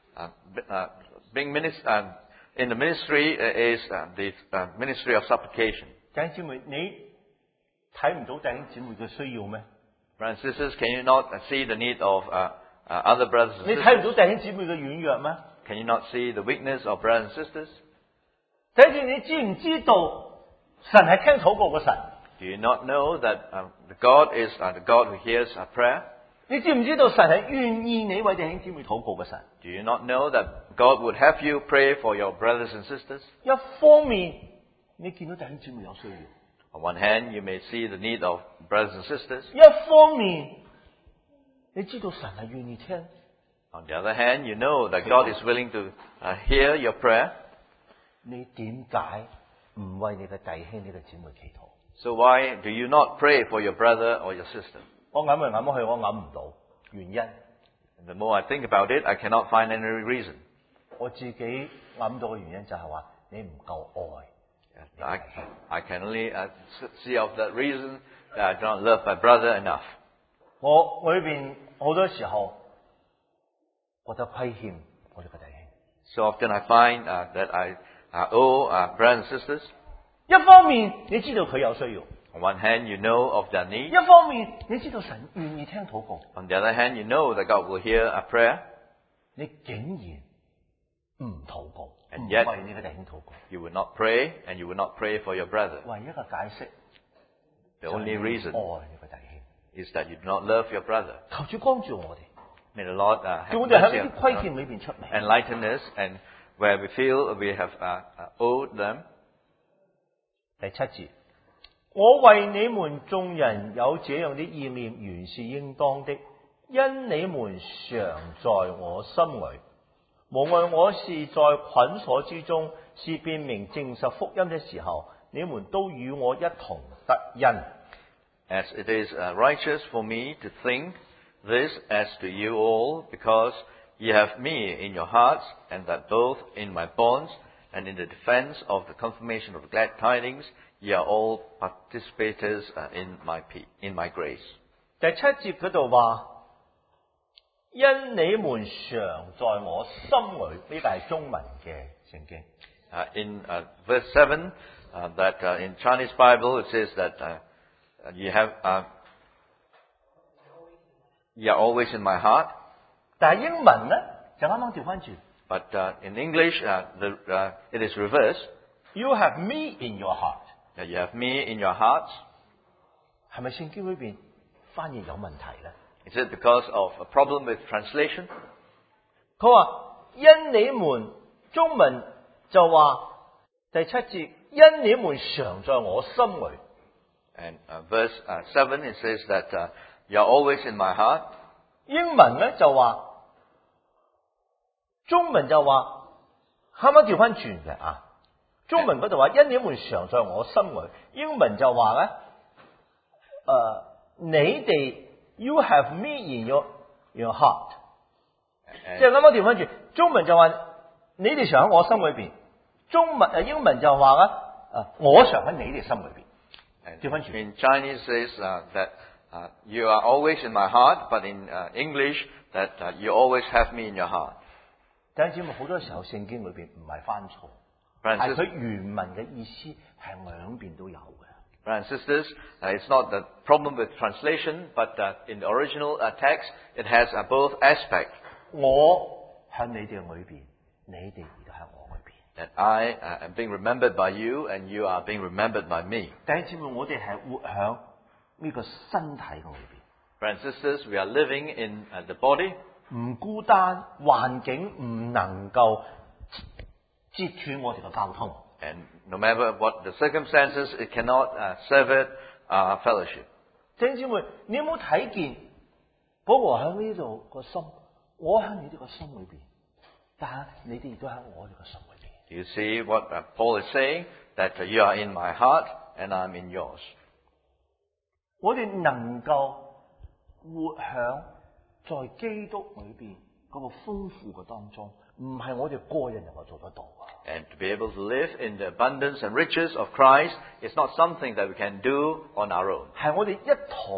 being in the ministry is the ministry of supplication. 弟兄姊妹，你睇唔到弟兄姊妹嘅需要咩？ Brothers and sisters, can you not see the need of other brothers and 你 sisters? 睇唔到弟兄姊妹嘅軟弱咩？ Can you not see the weakness of brothers and sisters? 弟兄，你知唔知道神係聽禱告嘅神？ Do you not know that God is the God who hears our prayer? 你知唔知道神係願意你為弟兄姊妹禱告嘅神？ Do you not know that God would have you pray for your brothers and sisters? 一方面你見到弟兄姊妹有需要， On one hand, you may see the need of brothers and sisters. 一方面你知道神係願意聽， On the other hand, you know that God is willing to hear your prayer. 你點解唔為你嘅弟兄、你嘅姊妹祈禱？ So why do you not pray for your brother or your sister? 我諗嚟諗去，我諗唔到原因。 And the more I think about it, I cannot find any reason. 我自己諗到嘅原因就係話你唔夠愛。 I can only see of that reason that I do not love my brother enough. 我裏邊好多時候覺得虧欠我哋嘅弟兄。 So often I find that I owe brothers and sisters. 一方面你知道佢有需要， On one hand, you know of their need. 一方面你知道神願意聽禱告， On the other hand, you know that God will hear a prayer. 你竟然唔禱告， And 唔 yet- 為你嘅弟兄禱告。 You will not pray, and you will not pray for your brother. 唯一嘅解釋 The only 就係 reason 你愛你嘅弟兄。 is that you do not love your brother. 求主幫助我哋， May the Lord 叫 have 我哋喺 mercy 呢啲虧欠裏邊出名。 enlighten us, and where we feel we have owed them. 第7節，我為你們眾人有這樣的意念，原是應當的，因你們常在我心裏。無論我是在捆鎖之中，是辨明證實福音的時候，你們都與我一同得恩。 As it is righteous for me to think this as to you all, because ye have me in your hearts, and that both in my bonds and in the defense of the confirmation of the glad tidings, ye are all participators in my grace. 第7節嗰度話，因你們常在我心裏，呢個係中文嘅聖經。 In verse 7, that in Chinese Bible it says that ye are always in my heart. 但係英文咧就啱啱調翻轉。 But in English, it is reversed. You have me in your heart。 That you have me in your hearts. 係咪聖經裏邊翻譯有問題咧？ Is it because of a problem with translation? 佢話因你們，中文就話第7節，因你們常在我心裏。 And verse 7, it says that you are always in my heart. 英文咧就話，中文就話啱啱調翻轉嘅啊！中文嗰度話因你們常在我心裏，英文就話咧，你哋 you have me in your heart， 即係啱啱調翻轉。中文就話你哋常喺我心裏邊，英文就話咧，我常喺你哋心裏邊。 And in Chinese says that you are always in my heart, but in English that you always have me in your heart. 弟兄姊妹，好多時候聖經裏邊唔係翻錯，係佢原文嘅意思係兩邊都有嘅。 Brothers and sisters, it's not the problem with translation, but in the original text, it has both aspects. 我喺你哋裏邊，你哋亦都喺我裏邊。 That I am being remembered by you, and you are being remembered by me. 弟兄姊妹，我哋係活喺呢個身體嘅裏邊。 Brothers and sisters, we are living in the body. 唔孤單，環境唔能夠截斷我哋嘅交通。 And no matter what the circumstances, it cannot sever our fellowship. 弟兄姊妹，你有冇睇見保羅喺呢度個心？我喺你哋個心裏邊，但係你哋亦都喺我哋個心裏邊。 You see what Paul is saying? That you are in my heart, and I'm in yours. 我哋能夠活響在基督裏邊嗰個豐富嘅當中，唔係我哋個人能夠做得到啊！ And to be able to live in the abundance and riches of Christ is not something that we can do on our own. 係我哋一同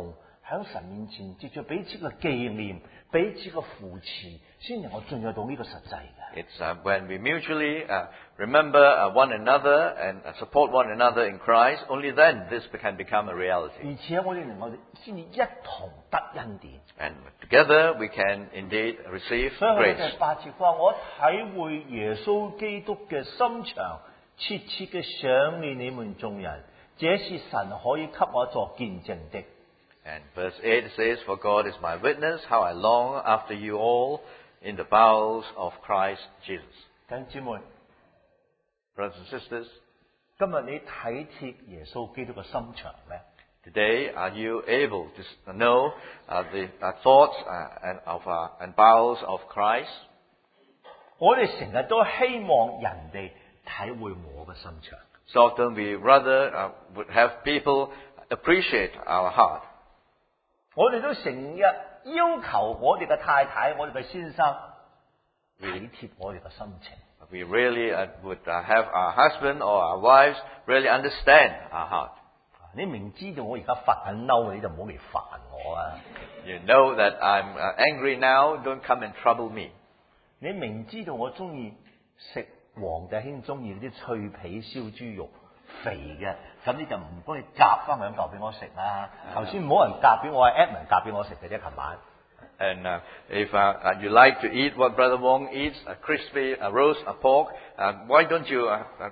喺神面前藉住彼此嘅紀念、彼此嘅扶持，先能夠進入到呢個實際嘅。 It's when we mutually remember one another and support one another in Christ, only then this can become a reality. 而且我哋能夠先至一同得恩典。 And together we can indeed receive 所以我哋 grace. 第8節話：我體會耶穌基督嘅心腸，切切嘅想念你們眾人，這是神可以給我作見證的。 And verse 8 says, For God is my witness, how I long after you all in the bowels of Christ Jesus. 弟兄姊妹， Brothers and sisters, 今日你體貼耶穌基督嘅心腸咩？ today are you able to know the thoughts and bowels of Christ? 我哋成日都希望人哋體會我嘅心腸。 So often we rather would have people appreciate our heart. 我哋都成日要求我哋嘅太太、我哋嘅先生體貼我哋嘅心情。 We really would have our husband or our wives really understand our heart. 你明知道我而家發緊嬲，你就唔好嚟煩我啊！ You know that I'm angry now, don't come and trouble me. 你明知道我中意食黃弟兄中意啲脆皮燒豬肉肥嘅，咁你就唔幫你夾翻兩嚿俾我食啊！頭先冇人夾俾我，Edmund 夾俾我食嘅啫，琴晚。 And if you like to eat what Brother Wong eats, a crispy roast pork, why don't you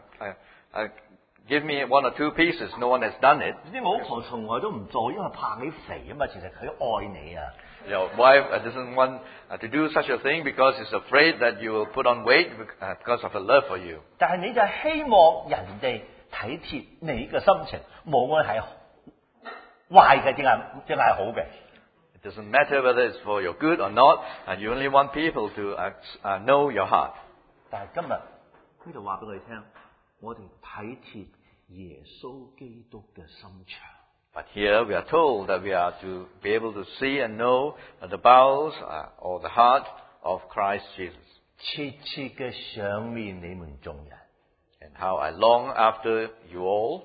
give me 1 or 2 pieces? No one has done it. 啲老婆從來都唔做，因為怕你肥啊嘛。其實佢愛你啊。 Your wife doesn't want to do such a thing because she's afraid that you will put on weight because of her love for you. 但係你就係希望人哋體貼你嘅心情，無論係壞嘅定係好嘅。 It doesn't matter whether it's for your good or not, and you only want people to know your heart. 但係今日呢度話俾我哋聽，我哋體貼耶穌基督嘅心腸。 But here we are told that we are to be able to see and know the bowels or the heart of Christ Jesus. 切切嘅想念你們眾人。 And how I long after you all.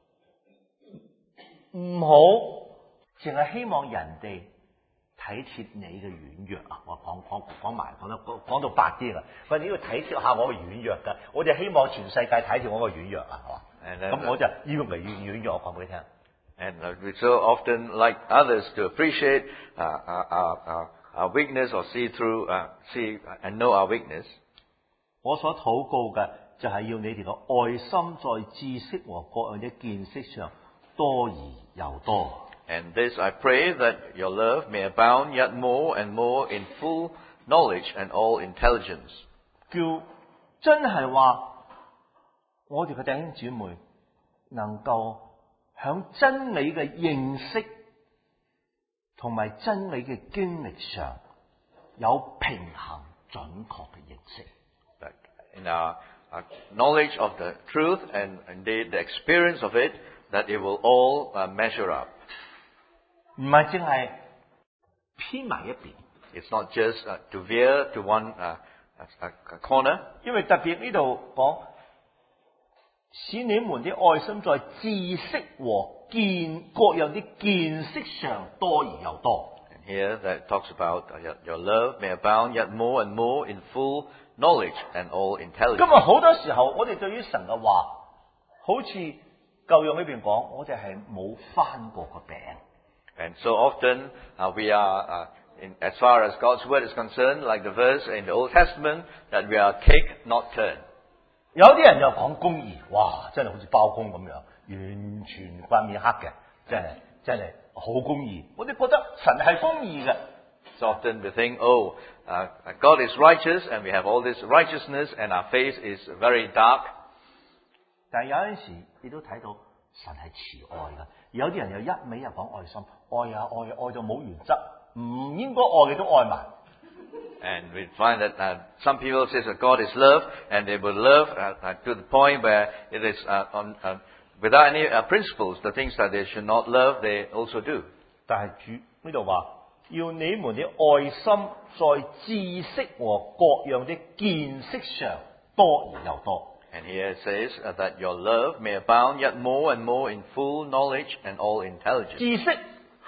唔好淨係希望人哋體貼你嘅軟弱啊！我講到白啲啦，你要體貼下我嘅軟弱㗎。我哋希望全世界體貼我嘅軟弱啊，係嘛？咁我就要嚟軟弱，我講俾你聽。 And we so often like others to appreciate our weakness or see and know our weakness. 我所禱告嘅就係要你哋嘅愛心在知識和各樣的見識上多而又多。 And this I pray that your love may abound yet more and more in full knowledge and all intelligence. 叫真係話，我哋嘅弟兄姊妹能夠響真理嘅認識同埋真理嘅經歷上有平衡準確嘅認識。 That in our knowledge of the truth and indeed the experience of it, that it will all measure up. 唔係淨係偏埋一邊。 It's not just to veer to one corner. 因為特別呢度講，使你們的愛心在知識和各樣啲見識上多而又多。 And here that talks about your love may abound yet more and more in full knowledge and all 今 intelligence. 日好多時候，我哋對於神嘅話，好似舊約呢邊講，我哋係冇翻過個餅。 And so often we are, as far as God's word is concerned, like the verse in the Old Testament, that we are cake not turned. 有啲人又講公義，哇！真係好似包公咁樣，完全塊面黑嘅，真係好公義。我哋覺得神係公義嘅。 So often we think, God is righteous and we have all this righteousness and our face is very dark. 但係有陣時你都睇到神係慈愛嘅，有啲人又一味又講愛心，愛到冇原則，唔應該愛嘅都愛埋。 And we find that some people say that God is love, and they will love to the point where it is without any principles, the things that they should not love, they also do. 但係主呢度話，要你們的愛心在知識和各樣的見識上多而又多。 And here it says that your love may abound yet more and more in full knowledge and all intelligence. 知識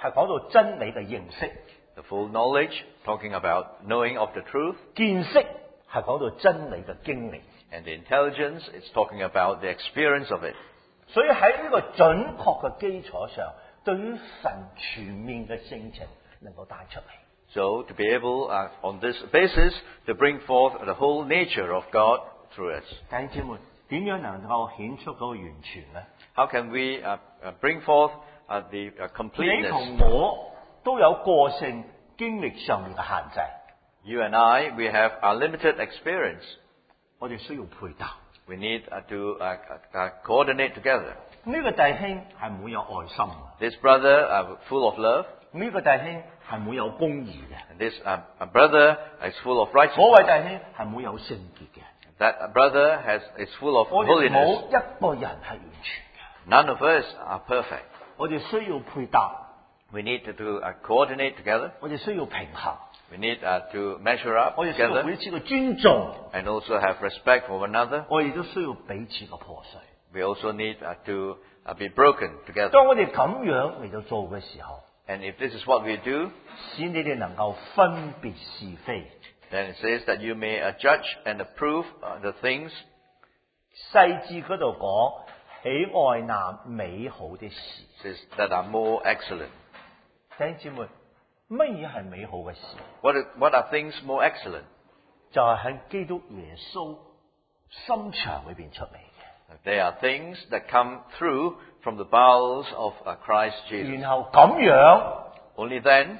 係講到真理嘅認識， The full knowledge, talking about knowing of the truth. 見識係講到真理嘅經歷。 And the intelligence, it's talking about the experience of it. 所以喺呢個準確嘅基礎上，對於神全面嘅性情能夠帶出嚟。 So to be able, on this basis, to bring forth the whole nature of God through us. 弟兄姊妹，點樣能夠顯出嗰個完全呢？ How can we bring forth the 你 completeness? 同我都有個性經歷上面嘅限制， You and I, we have a limited experience. 我哋需要配搭。 We need to coordinate together. 呢個弟兄係滿有愛心嘅， This brother, full of love, 呢個弟兄係滿有公義嘅， and this brother is full of 嗰 righteousness. 位弟兄係滿有聖潔嘅。 That brother is full of 我哋 holiness. 冇一個人係完全嘅， None of us are perfect. 我哋需要配搭， We need to coordinate together. 我哋需要平衡， We need to measure up 我哋需要 together 彼此嘅尊重， and also have respect for one another. 我哋都需要彼此嘅破碎。 We also need to be broken together. 當我哋咁樣嚟到做嘅時候， And if this is what we do, 使你哋能夠分別是非。 then it says that you may judge and approve the things. 細節嗰度講喜愛那美好的事。 Says that are more excellent. 弟兄姊妹，乜嘢係美好嘅事？ What are things more excellent? 就係喺基督耶穌心腸裏邊出嚟嘅。 They are things that come through from the bowels of Christ Jesus. 然後咁樣 Only then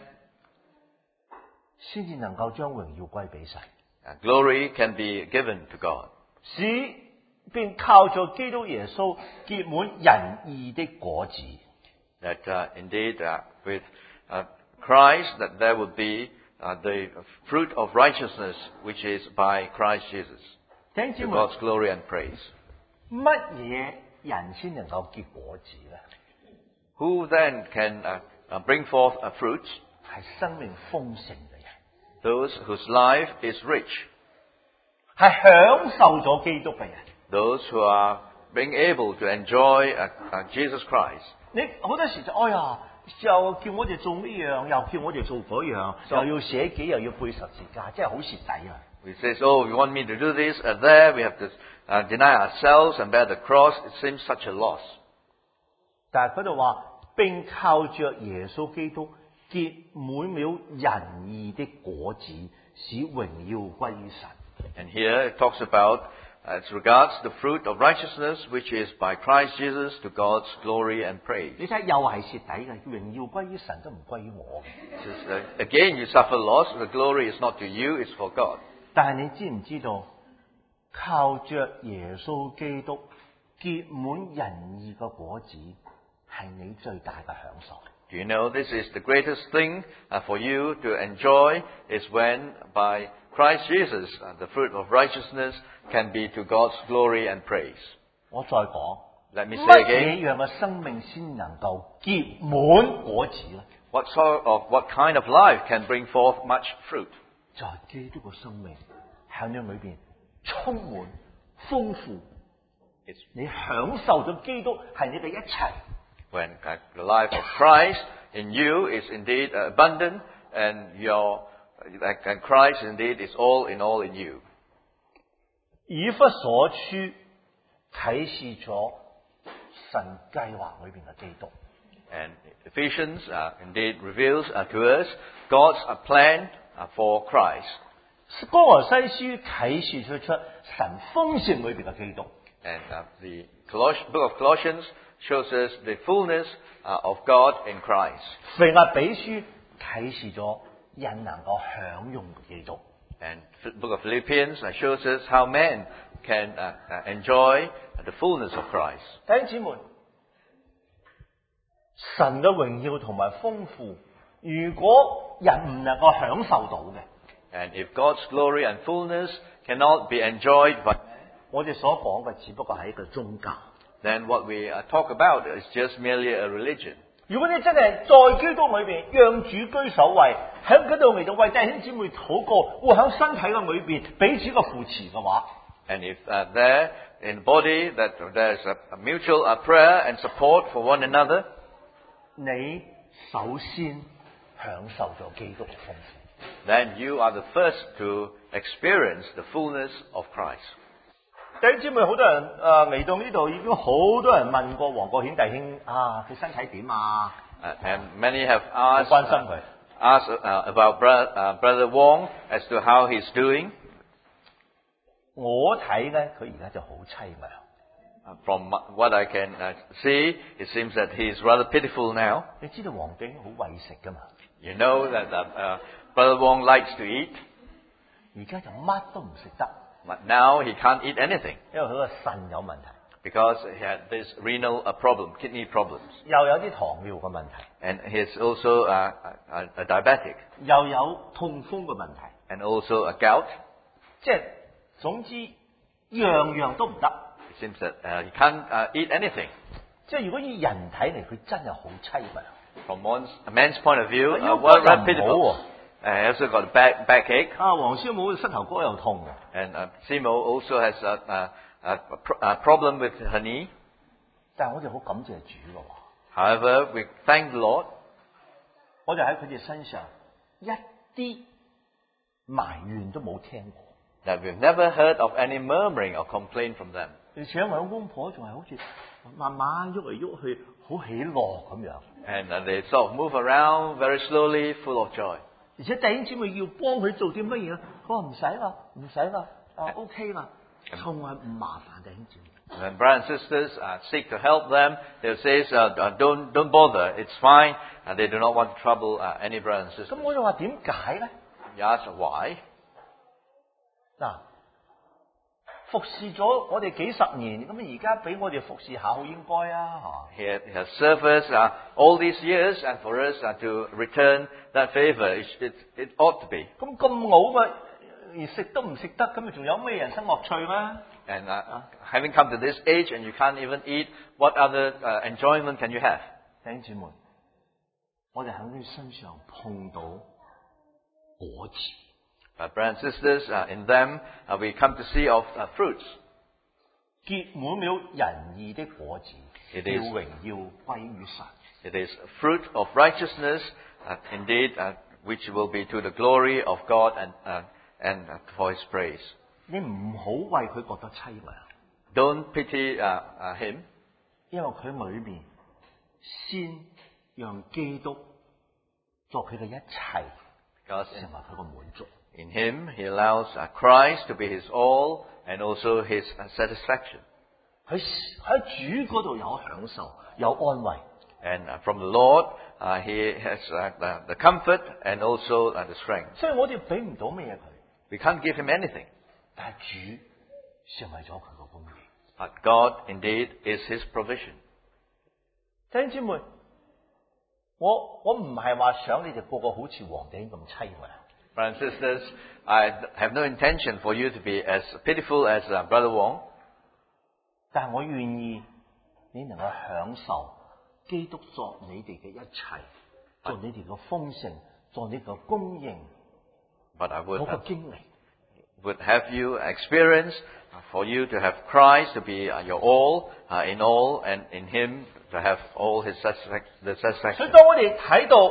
先至能夠將榮耀歸俾神， glory can be given to God. 使並靠著基督耶穌結滿仁義的果子。 That indeed with Christ that there would be the fruit of righteousness which is by Christ Jesus. 弟兄姊 To 妹， God's glory and praise. 乜嘢人先能夠結果子咧？ Who then can bring forth fruits? 係生命豐盛嘅人， Those whose life is rich. 係享受咗基督嘅人。 Those who are being able to enjoy Jesus Christ. 你好多時就哎呀，又叫我哋做呢樣，又叫我哋做嗰樣，又要捨己，又要背十字架，真係好蝕底啊！ We say, oh, you want me to do this? There we have to deny ourselves and bear the cross. It seems such a loss. 但係嗰度話，並靠着耶穌基督結滿了仁義的果子，使榮耀歸於神。 And here it talks about as regards the fruit of righteousness, which is by Christ Jesus to God's glory and praise. 你睇又係蝕底嘅，榮耀歸於神都唔歸於我。 It says, again, you suffer loss. The glory is not to you; it's for God. 但係你知唔知道，靠着耶穌基督結滿仁義嘅果子，係你最大嘅享受。 Do you know this is the greatest thing for you to enjoy is when by Christ Jesus the fruit of righteousness can be to God's glory and praise. 我再講， Let me say 乜 again, 嘢樣嘅生命先能夠結滿果子咧？ what kind of life can bring forth much fruit? 就係基督嘅生命喺你裏邊充滿豐富， It's 你享受咗基督係你嘅一切。 when the life of Christ in you is indeed abundant, and and Christ indeed is all in you. 以弗所書啟示咗神計劃裏邊嘅基督。 And Ephesians indeed reveals to us God's plan for Christ. 哥羅西書啟示出神豐盛裏邊嘅基督。 And the book of Colossians shows us the fullness of God in Christ. 腓立比書啟示咗人能夠享用嘅基督。 And the book of Philippians shows us how man can enjoy the fullness of Christ. 弟兄姊妹，神嘅榮耀同埋豐富，如果人唔能夠享受到嘅， And if God's glory and fullness cannot be enjoyed by, 我哋所講嘅只不過係一個宗教。 then what we talk about is just merely a religion. 如果你真係在基督裏邊讓主居首位，喺嗰度嚟到為弟兄姊妹禱告，活喺身體嘅裏邊彼此嘅扶持嘅話， And if there in the body that there's a mutual prayer and support for one another, 你首先享受咗基督嘅豐富。 then you are the first to experience the fullness of Christ. 弟兄姊妹，好多人嚟到呢度已經好多人問過黃國顯弟兄啊，佢身體點啊？ And many have 好 asked, 關心佢。 about Brother Wong as to how he's doing. 我睇咧，佢而家就好凄涼。 From what I can see, it seems that he is rather pitiful now. 你知道黃弟兄好為食噶嘛？ You know that Brother Wong likes to eat, 而家就乜都唔食得， but now he can't eat anything 因為佢個腎有問題， because he had this renal problem, kidney problems. 又有啲糖尿嘅問題， And he's also a diabetic 又有痛風嘅問題， and also a gout. 即係總之樣樣都唔得。 It seems that he can't eat anything. 即係如果以人睇嚟，佢真係好凄涼。 From a man's point of view, 腰骨 well, 又 rather 唔 pitiful. 好 He also got a backache. 啊，黃師母膝頭哥又痛喎。 And Simo also has a problem with her knee. 但係我哋好感謝主嘅喎， However, we thank the Lord 我哋喺佢哋身上一啲埋怨都冇聽過。 that we've never heard of any murmuring or complaint from them. 而且我公婆仲係好似慢慢喐嚟喐去，好喜樂咁樣。 And they sort of move around very slowly, full of joy. 而且弟兄姊妹要幫佢做啲乜嘢咧？佢話唔使啦，唔使啦，OK 啦，從來唔麻煩弟兄姊妹。 When brothers and sisters seek to help them, they'll say, don't bother, it's fine. And they do not want to trouble any brothers and 咁 sisters. 我就話點解咧？ You ask why? 嗱，服侍咗我哋幾十年，咁而家俾我哋服侍下，好應該啊，係嘛？ He has served us all these years, and for us to return that favor, it ought to be. 咁好嘅，而食都唔食得，咁咪仲有咩人生樂趣咩？ And having come to this age and you can't even eat, what other enjoyment can you have? 弟兄姊妹，我哋喺佢身上碰到果子。 Brothers and sisters, in them we come to see of fruits. 結滿了仁義的果子， It 叫 is- 榮耀歸於神。 It is fruit of righteousness, indeed, which will be to the glory of God and for His praise. 你唔好為佢覺得凄涼， Don't pity him, 因為佢裏面先讓基督作佢嘅一切， because 成為佢個滿足。 in him He allows Christ to be His all and also His satisfaction. 佢喺主嗰度有享受，有安慰。 And from the Lord, He has the comfort and also the strength. 所以我哋俾唔到咩嘢佢， We can't give Him anything, 但係主成為咗佢個供應。 but God indeed is His provision. 弟兄姊妹，我唔係話想你哋個個好似黃弟兄咁凄涼。 Brothers and sisters, I have no intention for you to be as pitiful as Brother Wong, 但係我願意你能夠享受基督作你哋嘅一切，作你哋嘅豐盛，作你哋嘅供應 but I 嗰個經歷。 would have you experience, for you to have Christ to be your all, in all, and in Him to have all His the 所以 satisfaction. 當我哋睇到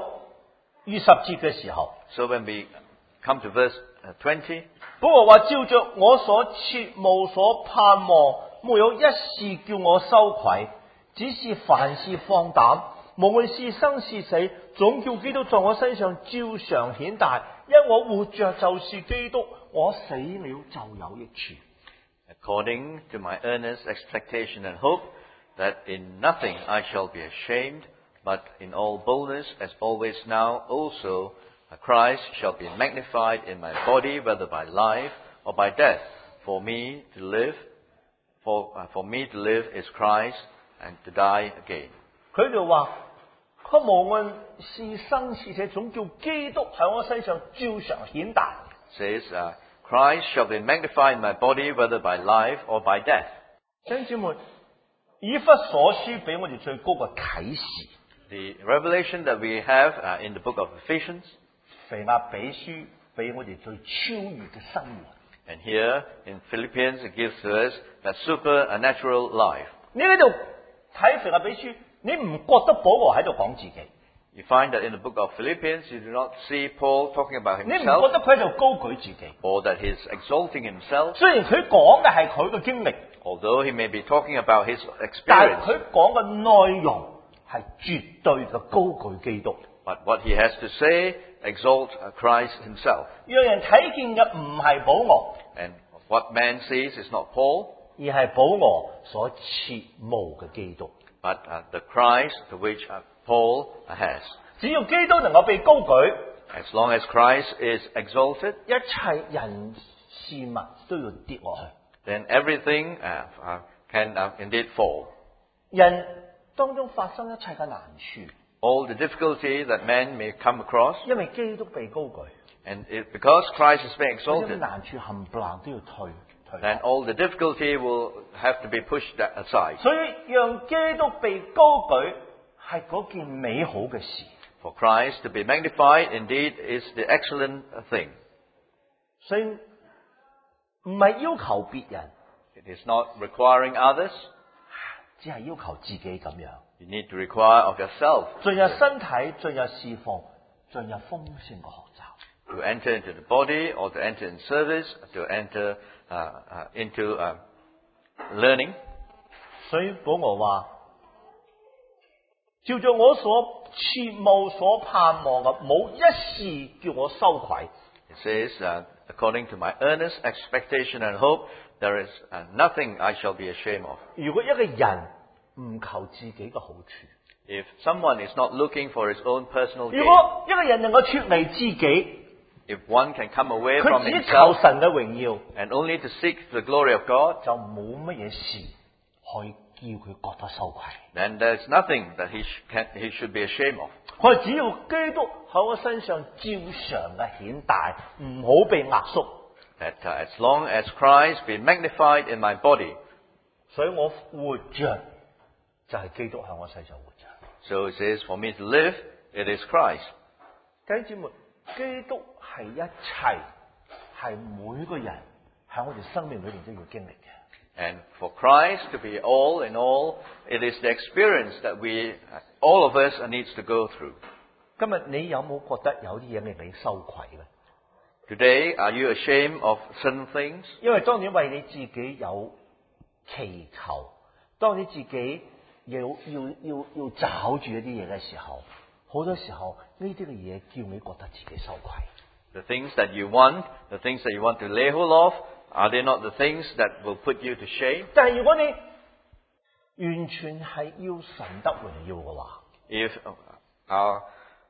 20節嘅時候， So when we come to verse 20, 保羅話：照着我所切慕所盼望，沒有一事叫我羞愧，只是凡事放膽，無論是生是死，總叫基督在我身上照常顯大。因我活着就是基督，我死了就有益處。 according to my earnest expectation and hope, that in nothing I shall be ashamed, but in all boldness, as always now, also Christ shall be magnified in my body, whether by life or by death. For me to live is Christ, and to die again. 佢就話：佢無論是生是死，總叫基督喺我身上照常顯大。 Says, Christ shall be magnified in my body, whether by life or by death. 弟兄姊妹，以弗所書俾我哋最高嘅啟示， The revelation that we have in the book of Ephesians, 腓立比書俾我哋最超越嘅生活。 and here in Philippians it gives to us that supernatural life. 你喺度睇腓立比書，你唔覺得保羅喺度講自己？ You find that in the book of Philippians, you do not see Paul talking about 你唔覺 himself 得佢喺度高舉自己？ or that he's exalting himself, 雖然佢講嘅係佢嘅經歷， although he may be talking about his 但係 experience. 佢講嘅內容係絕對嘅高舉基督， But what he has to say exalts Christ himself. 讓人睇見嘅唔係保羅， And what man sees is not Paul, 而係保羅所切慕嘅基督。 but the Christ to which Paul has. 只要基督能夠被高舉， As long as Christ is exalted, 一切人事物都要跌落去。 then everything can indeed fall. 人當中發生一切嘅難處， All the difficulty that man may come across, 因為基督被高舉， and because Christ is being 呢啲 exalted, 難處冚唪唥都要退 then all the difficulty will have to be pushed aside. 所以讓基督被高舉係嗰件美好嘅事。 For Christ to be magnified indeed is the excellent thing. 所以唔係要求別人， It is not requiring others. 只係要求自己咁樣。 You need to require of yourself 進入身體，進入侍奉，進入豐盛嘅學習。 to enter into the body or to enter in service, to enter into learning. 所以保羅話：照着我所切慕、所盼望嘅，冇一事叫我羞愧。 It says, according to my earnest expectation and hope, there is nothing I shall be ashamed of. 如果一個人唔求自己嘅好處， If someone is not looking for his own personal 如 gain, 果一個人能夠脱離自己， if one can come away 佢 from 只求 himself 神嘅榮耀， and only to seek the glory of God, 就冇乜嘢事可以叫佢覺得羞愧。 then there's nothing that he should be ashamed of. 佢只要基督喺我身上照常嘅顯大，唔好被壓縮。 That as long as Christ be magnified in my body, 所以我活着就係基督喺我身上活着。 so it says, for me to live, it is Christ. 弟兄姊妹，基督係一切，係每個人喺我哋生命裏面都要經歷嘅。 And for Christ to be all in all, it is the experience that all of us needs to go through. 今日你有冇覺得有啲嘢令你羞愧咧？ Today, are you ashamed of certain things? 因為當你為你自己有祈求，當你自己要找住一啲嘢嘅時候，好多時候呢啲嘅嘢叫你覺得自己羞愧。 The things that you want, the things that you want to lay hold of, are they not the things that will put you to shame? 但係如果你完全係要神得榮耀嘅話， If our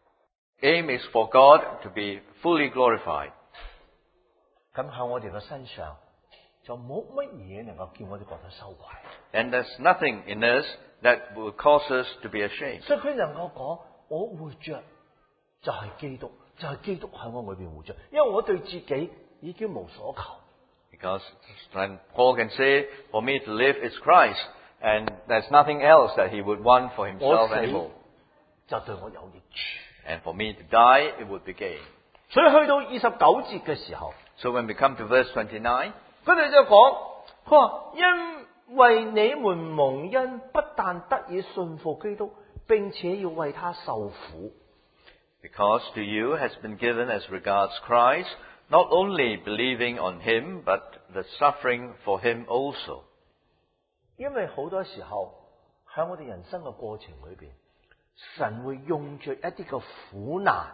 aim is for God to be fully glorified, 咁喺我哋嘅身上就冇乜嘢能夠叫我哋覺得羞愧。 then there's nothing in us that will cause us to be ashamed. 所以佢能夠講：我活着就係基督，就係基督喺我裏邊活着，因為我對自己已經無所求。 Because when Paul can say, for me to live is Christ, and there's nothing else that he would want for 我 himself 死 anymore. 就對我有益處。 And for me to die, it would be gain. 所以去到29節嘅時候， So when we come to verse 29, 佢哋就講：佢話因為你們蒙恩，不但得以信服基督，並且要為他受苦。 because to you has been given as regards Christ, not only believing on him, but the suffering for him also. 因為好多時候喺我哋人生嘅過程裏邊，神會用着一啲嘅苦難，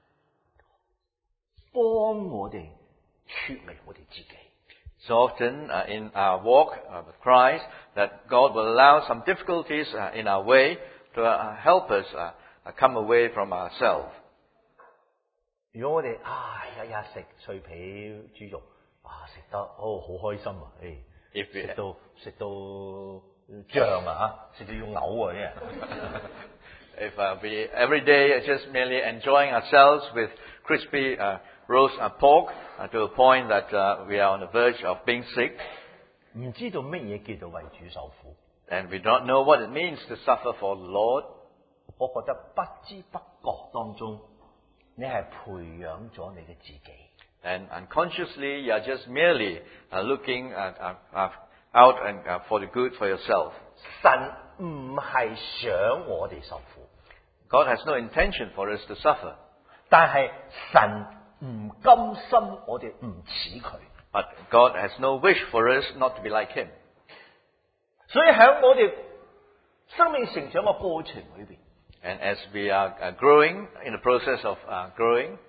幫我哋脱離我哋自己。 So often in our walk with Christ, that God will allow some difficulties in our way to help us come away from ourselves. 如果我哋日日食脆皮豬肉，食得好開心啊！ If we, 食到脹啊食到要嘔啊！真係。 if we every day just merely enjoying ourselves with crispy roast pork to a point that we are on the verge of being sick, 唔知道乜嘢叫做為主受苦， and we don't know what it means to suffer for the Lord, 我覺得不知不覺當中，你係培養咗你嘅自己。 and unconsciously you are just merely looking out and for the good for yourself. 神唔係想我哋受苦， God has no intention for us to suffer. 但係神唔甘心我哋唔似佢， But God has no wish for us not to be like Him. 所以喺我哋生命成長嘅過程裏邊， And as we are growing, in the process of growing,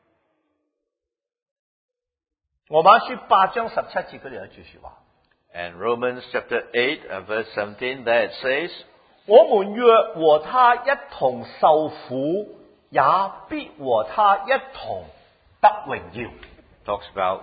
羅馬書8章17節嗰度有一句說話， and Romans chapter 8, verse 17, there it says, 我們若和他一同受苦，也必和他一同得榮耀。 talks about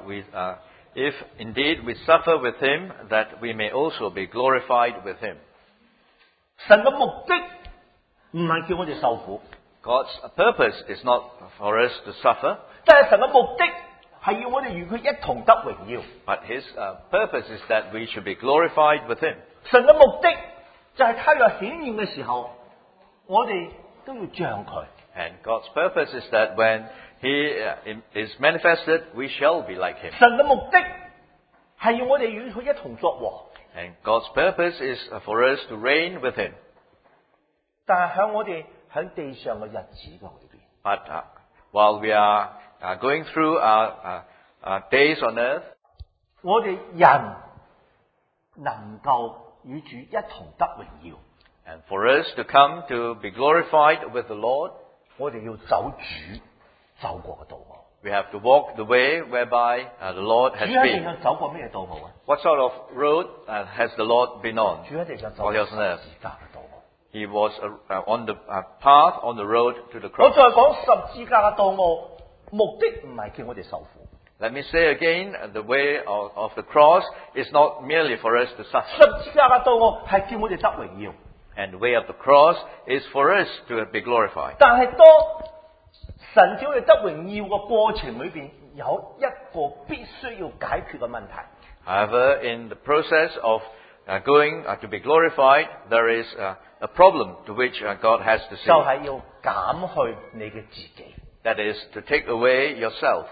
if indeed we suffer with Him, that we may also be glorified with Him. 神嘅目的唔係叫我哋受苦， God's purpose is not for us to suffer, 但係神嘅目的係要我哋與佢一同得榮耀。 but His purpose is that we should be glorified with Him. 神嘅目的就係他若顯現嘅時候，我哋都要像佢。 And God's purpose is that when He is manifested, we shall be like Him. 神嘅目的係要我哋與佢一同作王， And God's purpose is for us to reign with Him. 但係喺我哋喺地上嘅日子嘅裏邊， But while we are going through our days on earth, 我哋人能夠與主一同得榮耀， and for us to come to be glorified with the Lord, 我哋要走主走過嘅道路。 we have to walk the way whereby the Lord 主 has 喺地 been. 上走過咩道路啊？ What sort of road has the Lord been on? 主喺地上走 While 過 he 十 was on earth. 字架嘅道路。 He was on the path, on the road to the 我 cross. 再講十字架嘅道路，目的唔係叫我哋受苦， Let me say again, the way of the cross is not merely for us to suffer. 十字架嘅道路係叫我哋得榮耀。 And the way of the cross is for us to be glorified. 但係當神叫我哋得榮耀嘅過程裏邊，有一個必須要解決嘅問題， However, in the process of going to be glorified, there is a problem to which God has to 就 see. 係要減去你嘅自己。 That is to take away yourself.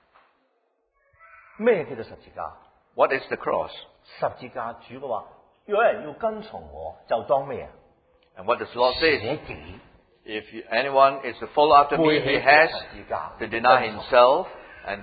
咩叫做十字架？ What is the cross? 十字架主嘅話，有人要跟從我，就當咩啊？ And what does the Lord say? 捨己， If anyone is to follow after me, 背 he 起 has 十字架 to deny himself and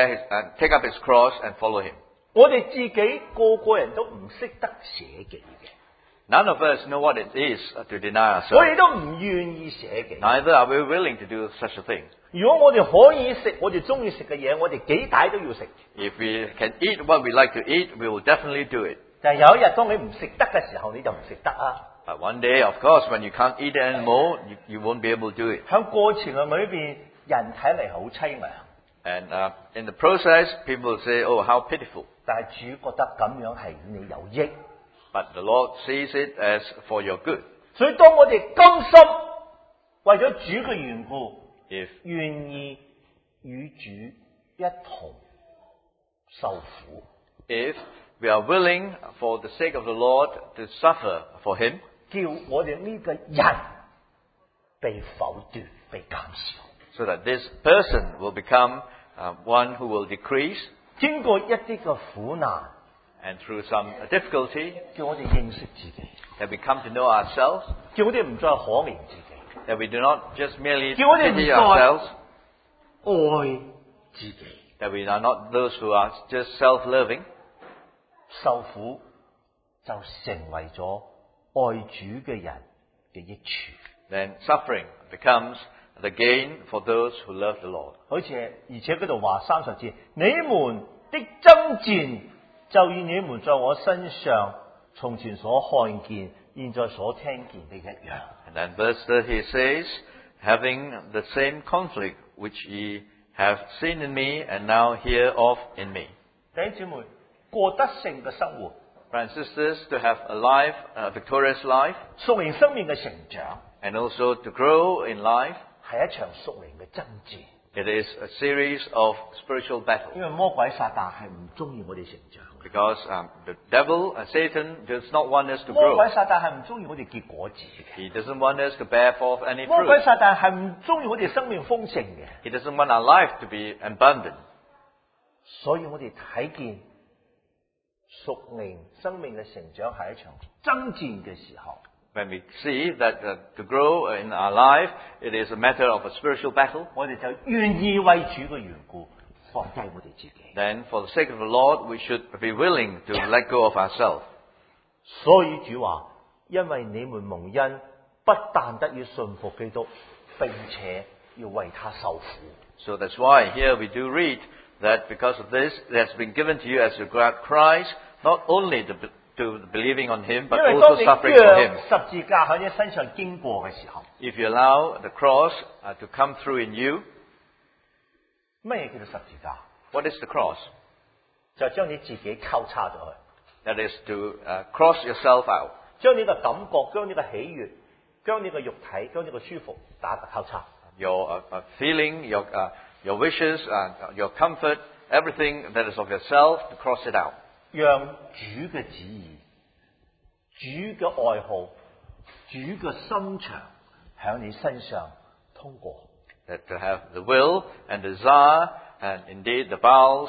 take up his cross and follow him. 我哋自己個個人都唔識得捨己嘅， None of us know what it is to deny 我 ourselves. 哋都唔願意捨己。 Neither are we willing to do such a thing. 如果我哋可以食我哋中意食嘅嘢，我哋幾大都要食。 If we can eat what we like to eat, we will definitely do it. 但係有一日當你唔食得嘅時候，你就唔食得啊！ But one day, of course, when you can't eat it anymore, you won't be able to do it. 喺過程嘅裏邊，人睇嚟好凄涼， And in the process, people will say, oh, how pitiful. 但係主覺得咁樣係與你有益。 But the Lord sees it as for your good. 所以當我哋甘心為咗主嘅緣故， If 願意與主一同受苦， if we are willing, for the sake of the Lord, to suffer for Him, 叫我哋呢個人被否斷、被減少。 so that this person will become one who will decrease, 經過一啲嘅苦難， and through some difficulty, 叫我哋認識自己， that we come to know ourselves, 叫我哋唔再可憐自己， that we do not just merely 叫我哋唔 pity 再 ourselves, 愛自己。 that we are not those who are just self-loving, 受苦就成為咗愛主嘅人嘅益處。 then suffering becomes the gain for those who love the Lord. 好似而且嗰度話30節，你們的爭戰就與你們在我身上從前所看見、現在所聽見的一樣。 And then verse 30 says, having the same conflict which ye have seen in me and now hear of in me. 弟兄姊妹，過得勝嘅生活， Brothers and sisters, to have a victorious life, 屬靈生命嘅成長 and also to grow in life, 係一場屬靈嘅爭戰。 it is a series of spiritual battles. 因為魔鬼撒旦係唔中意我哋成長嘅， Because the devil, Satan, does not want us to 魔 grow. 鬼撒旦係唔中意我哋結果子嘅， He doesn't want us to bear forth any 魔鬼 fruit. 撒旦係唔中意我哋生命豐盛嘅。 He doesn't want our life to be abundant. 所以我哋睇見屬靈生命嘅成長係一場爭戰嘅時候， When we see that to grow in our life, it is a matter of a spiritual battle, 我哋就願意為主嘅緣故放低我哋自己。 then for the sake of the Lord, we should be willing to let go of ourselves. 所以主話：因為你們蒙恩，不但得以信服基督，並且要為他受苦。 So that's why here we do read that because of this, it has been given to you as regard Christ, not only to believing on Him, but 因為 also 當你 suffering for 讓 Him. 十字架喺你身上經過嘅時候， If you allow the cross to come through in you, 咩叫做十字架？ what is the cross? 就係將你自己交叉咗去。 That is to cross yourself out. 將你嘅感覺、將你嘅喜悅、將你嘅肉體、將你嘅舒服打個交叉。 Your feeling, your wishes, your comfort, everything that is of yourself, to cross it out. 讓主嘅旨意、主嘅愛好、主嘅心腸喺你身上通過。 That to have the will and desire, and indeed the bowels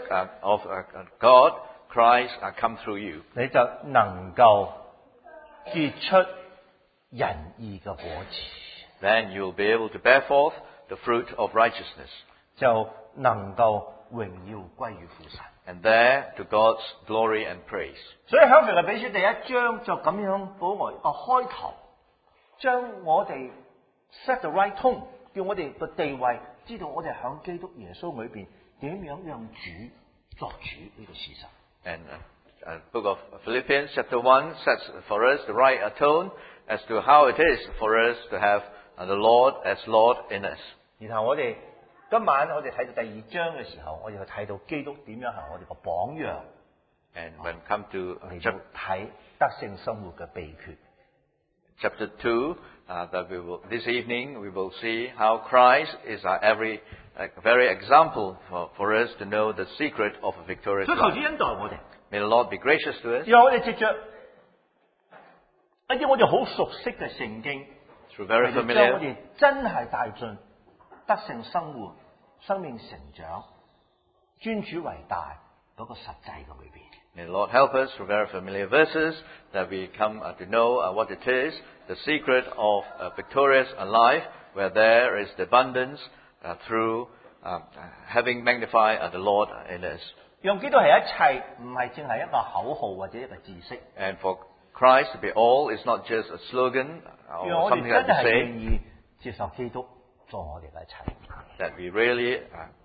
of God, Christ, come through you. 你就能夠結出仁義嘅果子， Then you will be able to bear forth the fruit of righteousness. 就能夠榮耀歸於父神。 And there to God's glory and praise. 所以喺腓立比書第一章就咁樣保我開頭，將我哋 set the right tone，叫我哋個地位知道我哋喺基督耶穌裏邊點樣讓主作主呢個事實。 And book of Philippians chapter 1 sets for us the right tone as to how it is for us to have the Lord as Lord in us. 然後今晚我哋睇到第二章嘅時候，我哋就睇到基督點樣係我哋個榜樣， And when come to 嚟到睇得勝生活嘅秘訣。 chapter 2, that this evening we will see how Christ is our very example for us to know the secret of a victorious 所以求主 life. 恩待我哋， May the Lord be gracious to us 然後我哋藉着一啲我哋好熟悉嘅聖經， through very 將我 familiar 哋真係帶進得勝生活、生命成長、尊主為大嗰個實際嘅裏邊。 May the Lord help us through very familiar verses that we come to know what it is, the secret of a victorious life where there is the abundance through having magnified the Lord in us. 讓基督係一切，唔係淨係一個口號或者一個知識。 And for Christ to be all is not just a slogan 讓 or 我哋 something 真 that we 係 say, 願意接受基督做我哋嘅一切。 that we really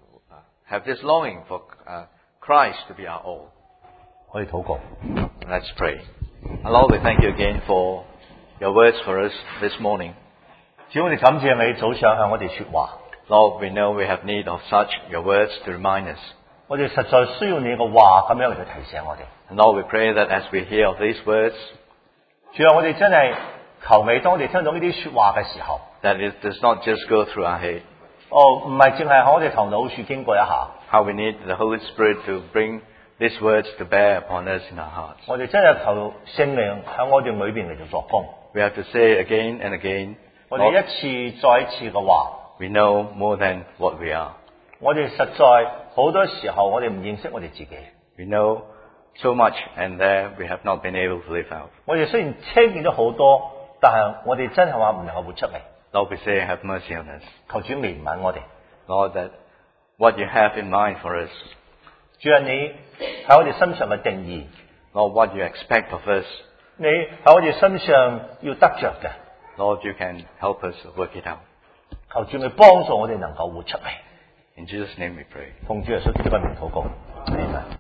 have this longing for Christ to be our all. 可以禱告。 Let's pray. Lord, we thank you again for your words for us this morning. 主，我哋感謝你早上向我哋說話。 Lord, we know we have need of such your words to remind us. 我哋實在需要你嘅話咁樣嚟到提醒我哋。 And Lord, we pray that as we hear of these words, 主啊，我哋真係求你，當我哋聽到呢啲說話嘅時候， that it does not just go through our head. 唔係淨係喺我哋頭腦處經過一下， How we need the Holy Spirit to bring these words to bear upon us in our hearts. 我哋真係求聖靈喺我哋裏邊嚟到作工。 We have to say again and again, 我哋 Lord, 一次再一次嘅話， we know more than what we are. 我哋實在好多時候我哋唔認識我哋自己。 We know so much and there we have not been able to live out. 我哋雖然聽見咗好多，但係我哋真係話唔能夠活出嚟。 Lord, we say, have mercy on us. 求主憐憫我哋。 Lord, that what you have in mind for us, 主啊，你喺我哋身上嘅定義， Lord, what you expect of us, 你喺我哋身上要得着嘅， Lord, you can help us work it out. 求主你幫助我哋能夠活出嚟。 In Jesus' name we pray. 奉主耶穌基督嘅名禱告，阿們。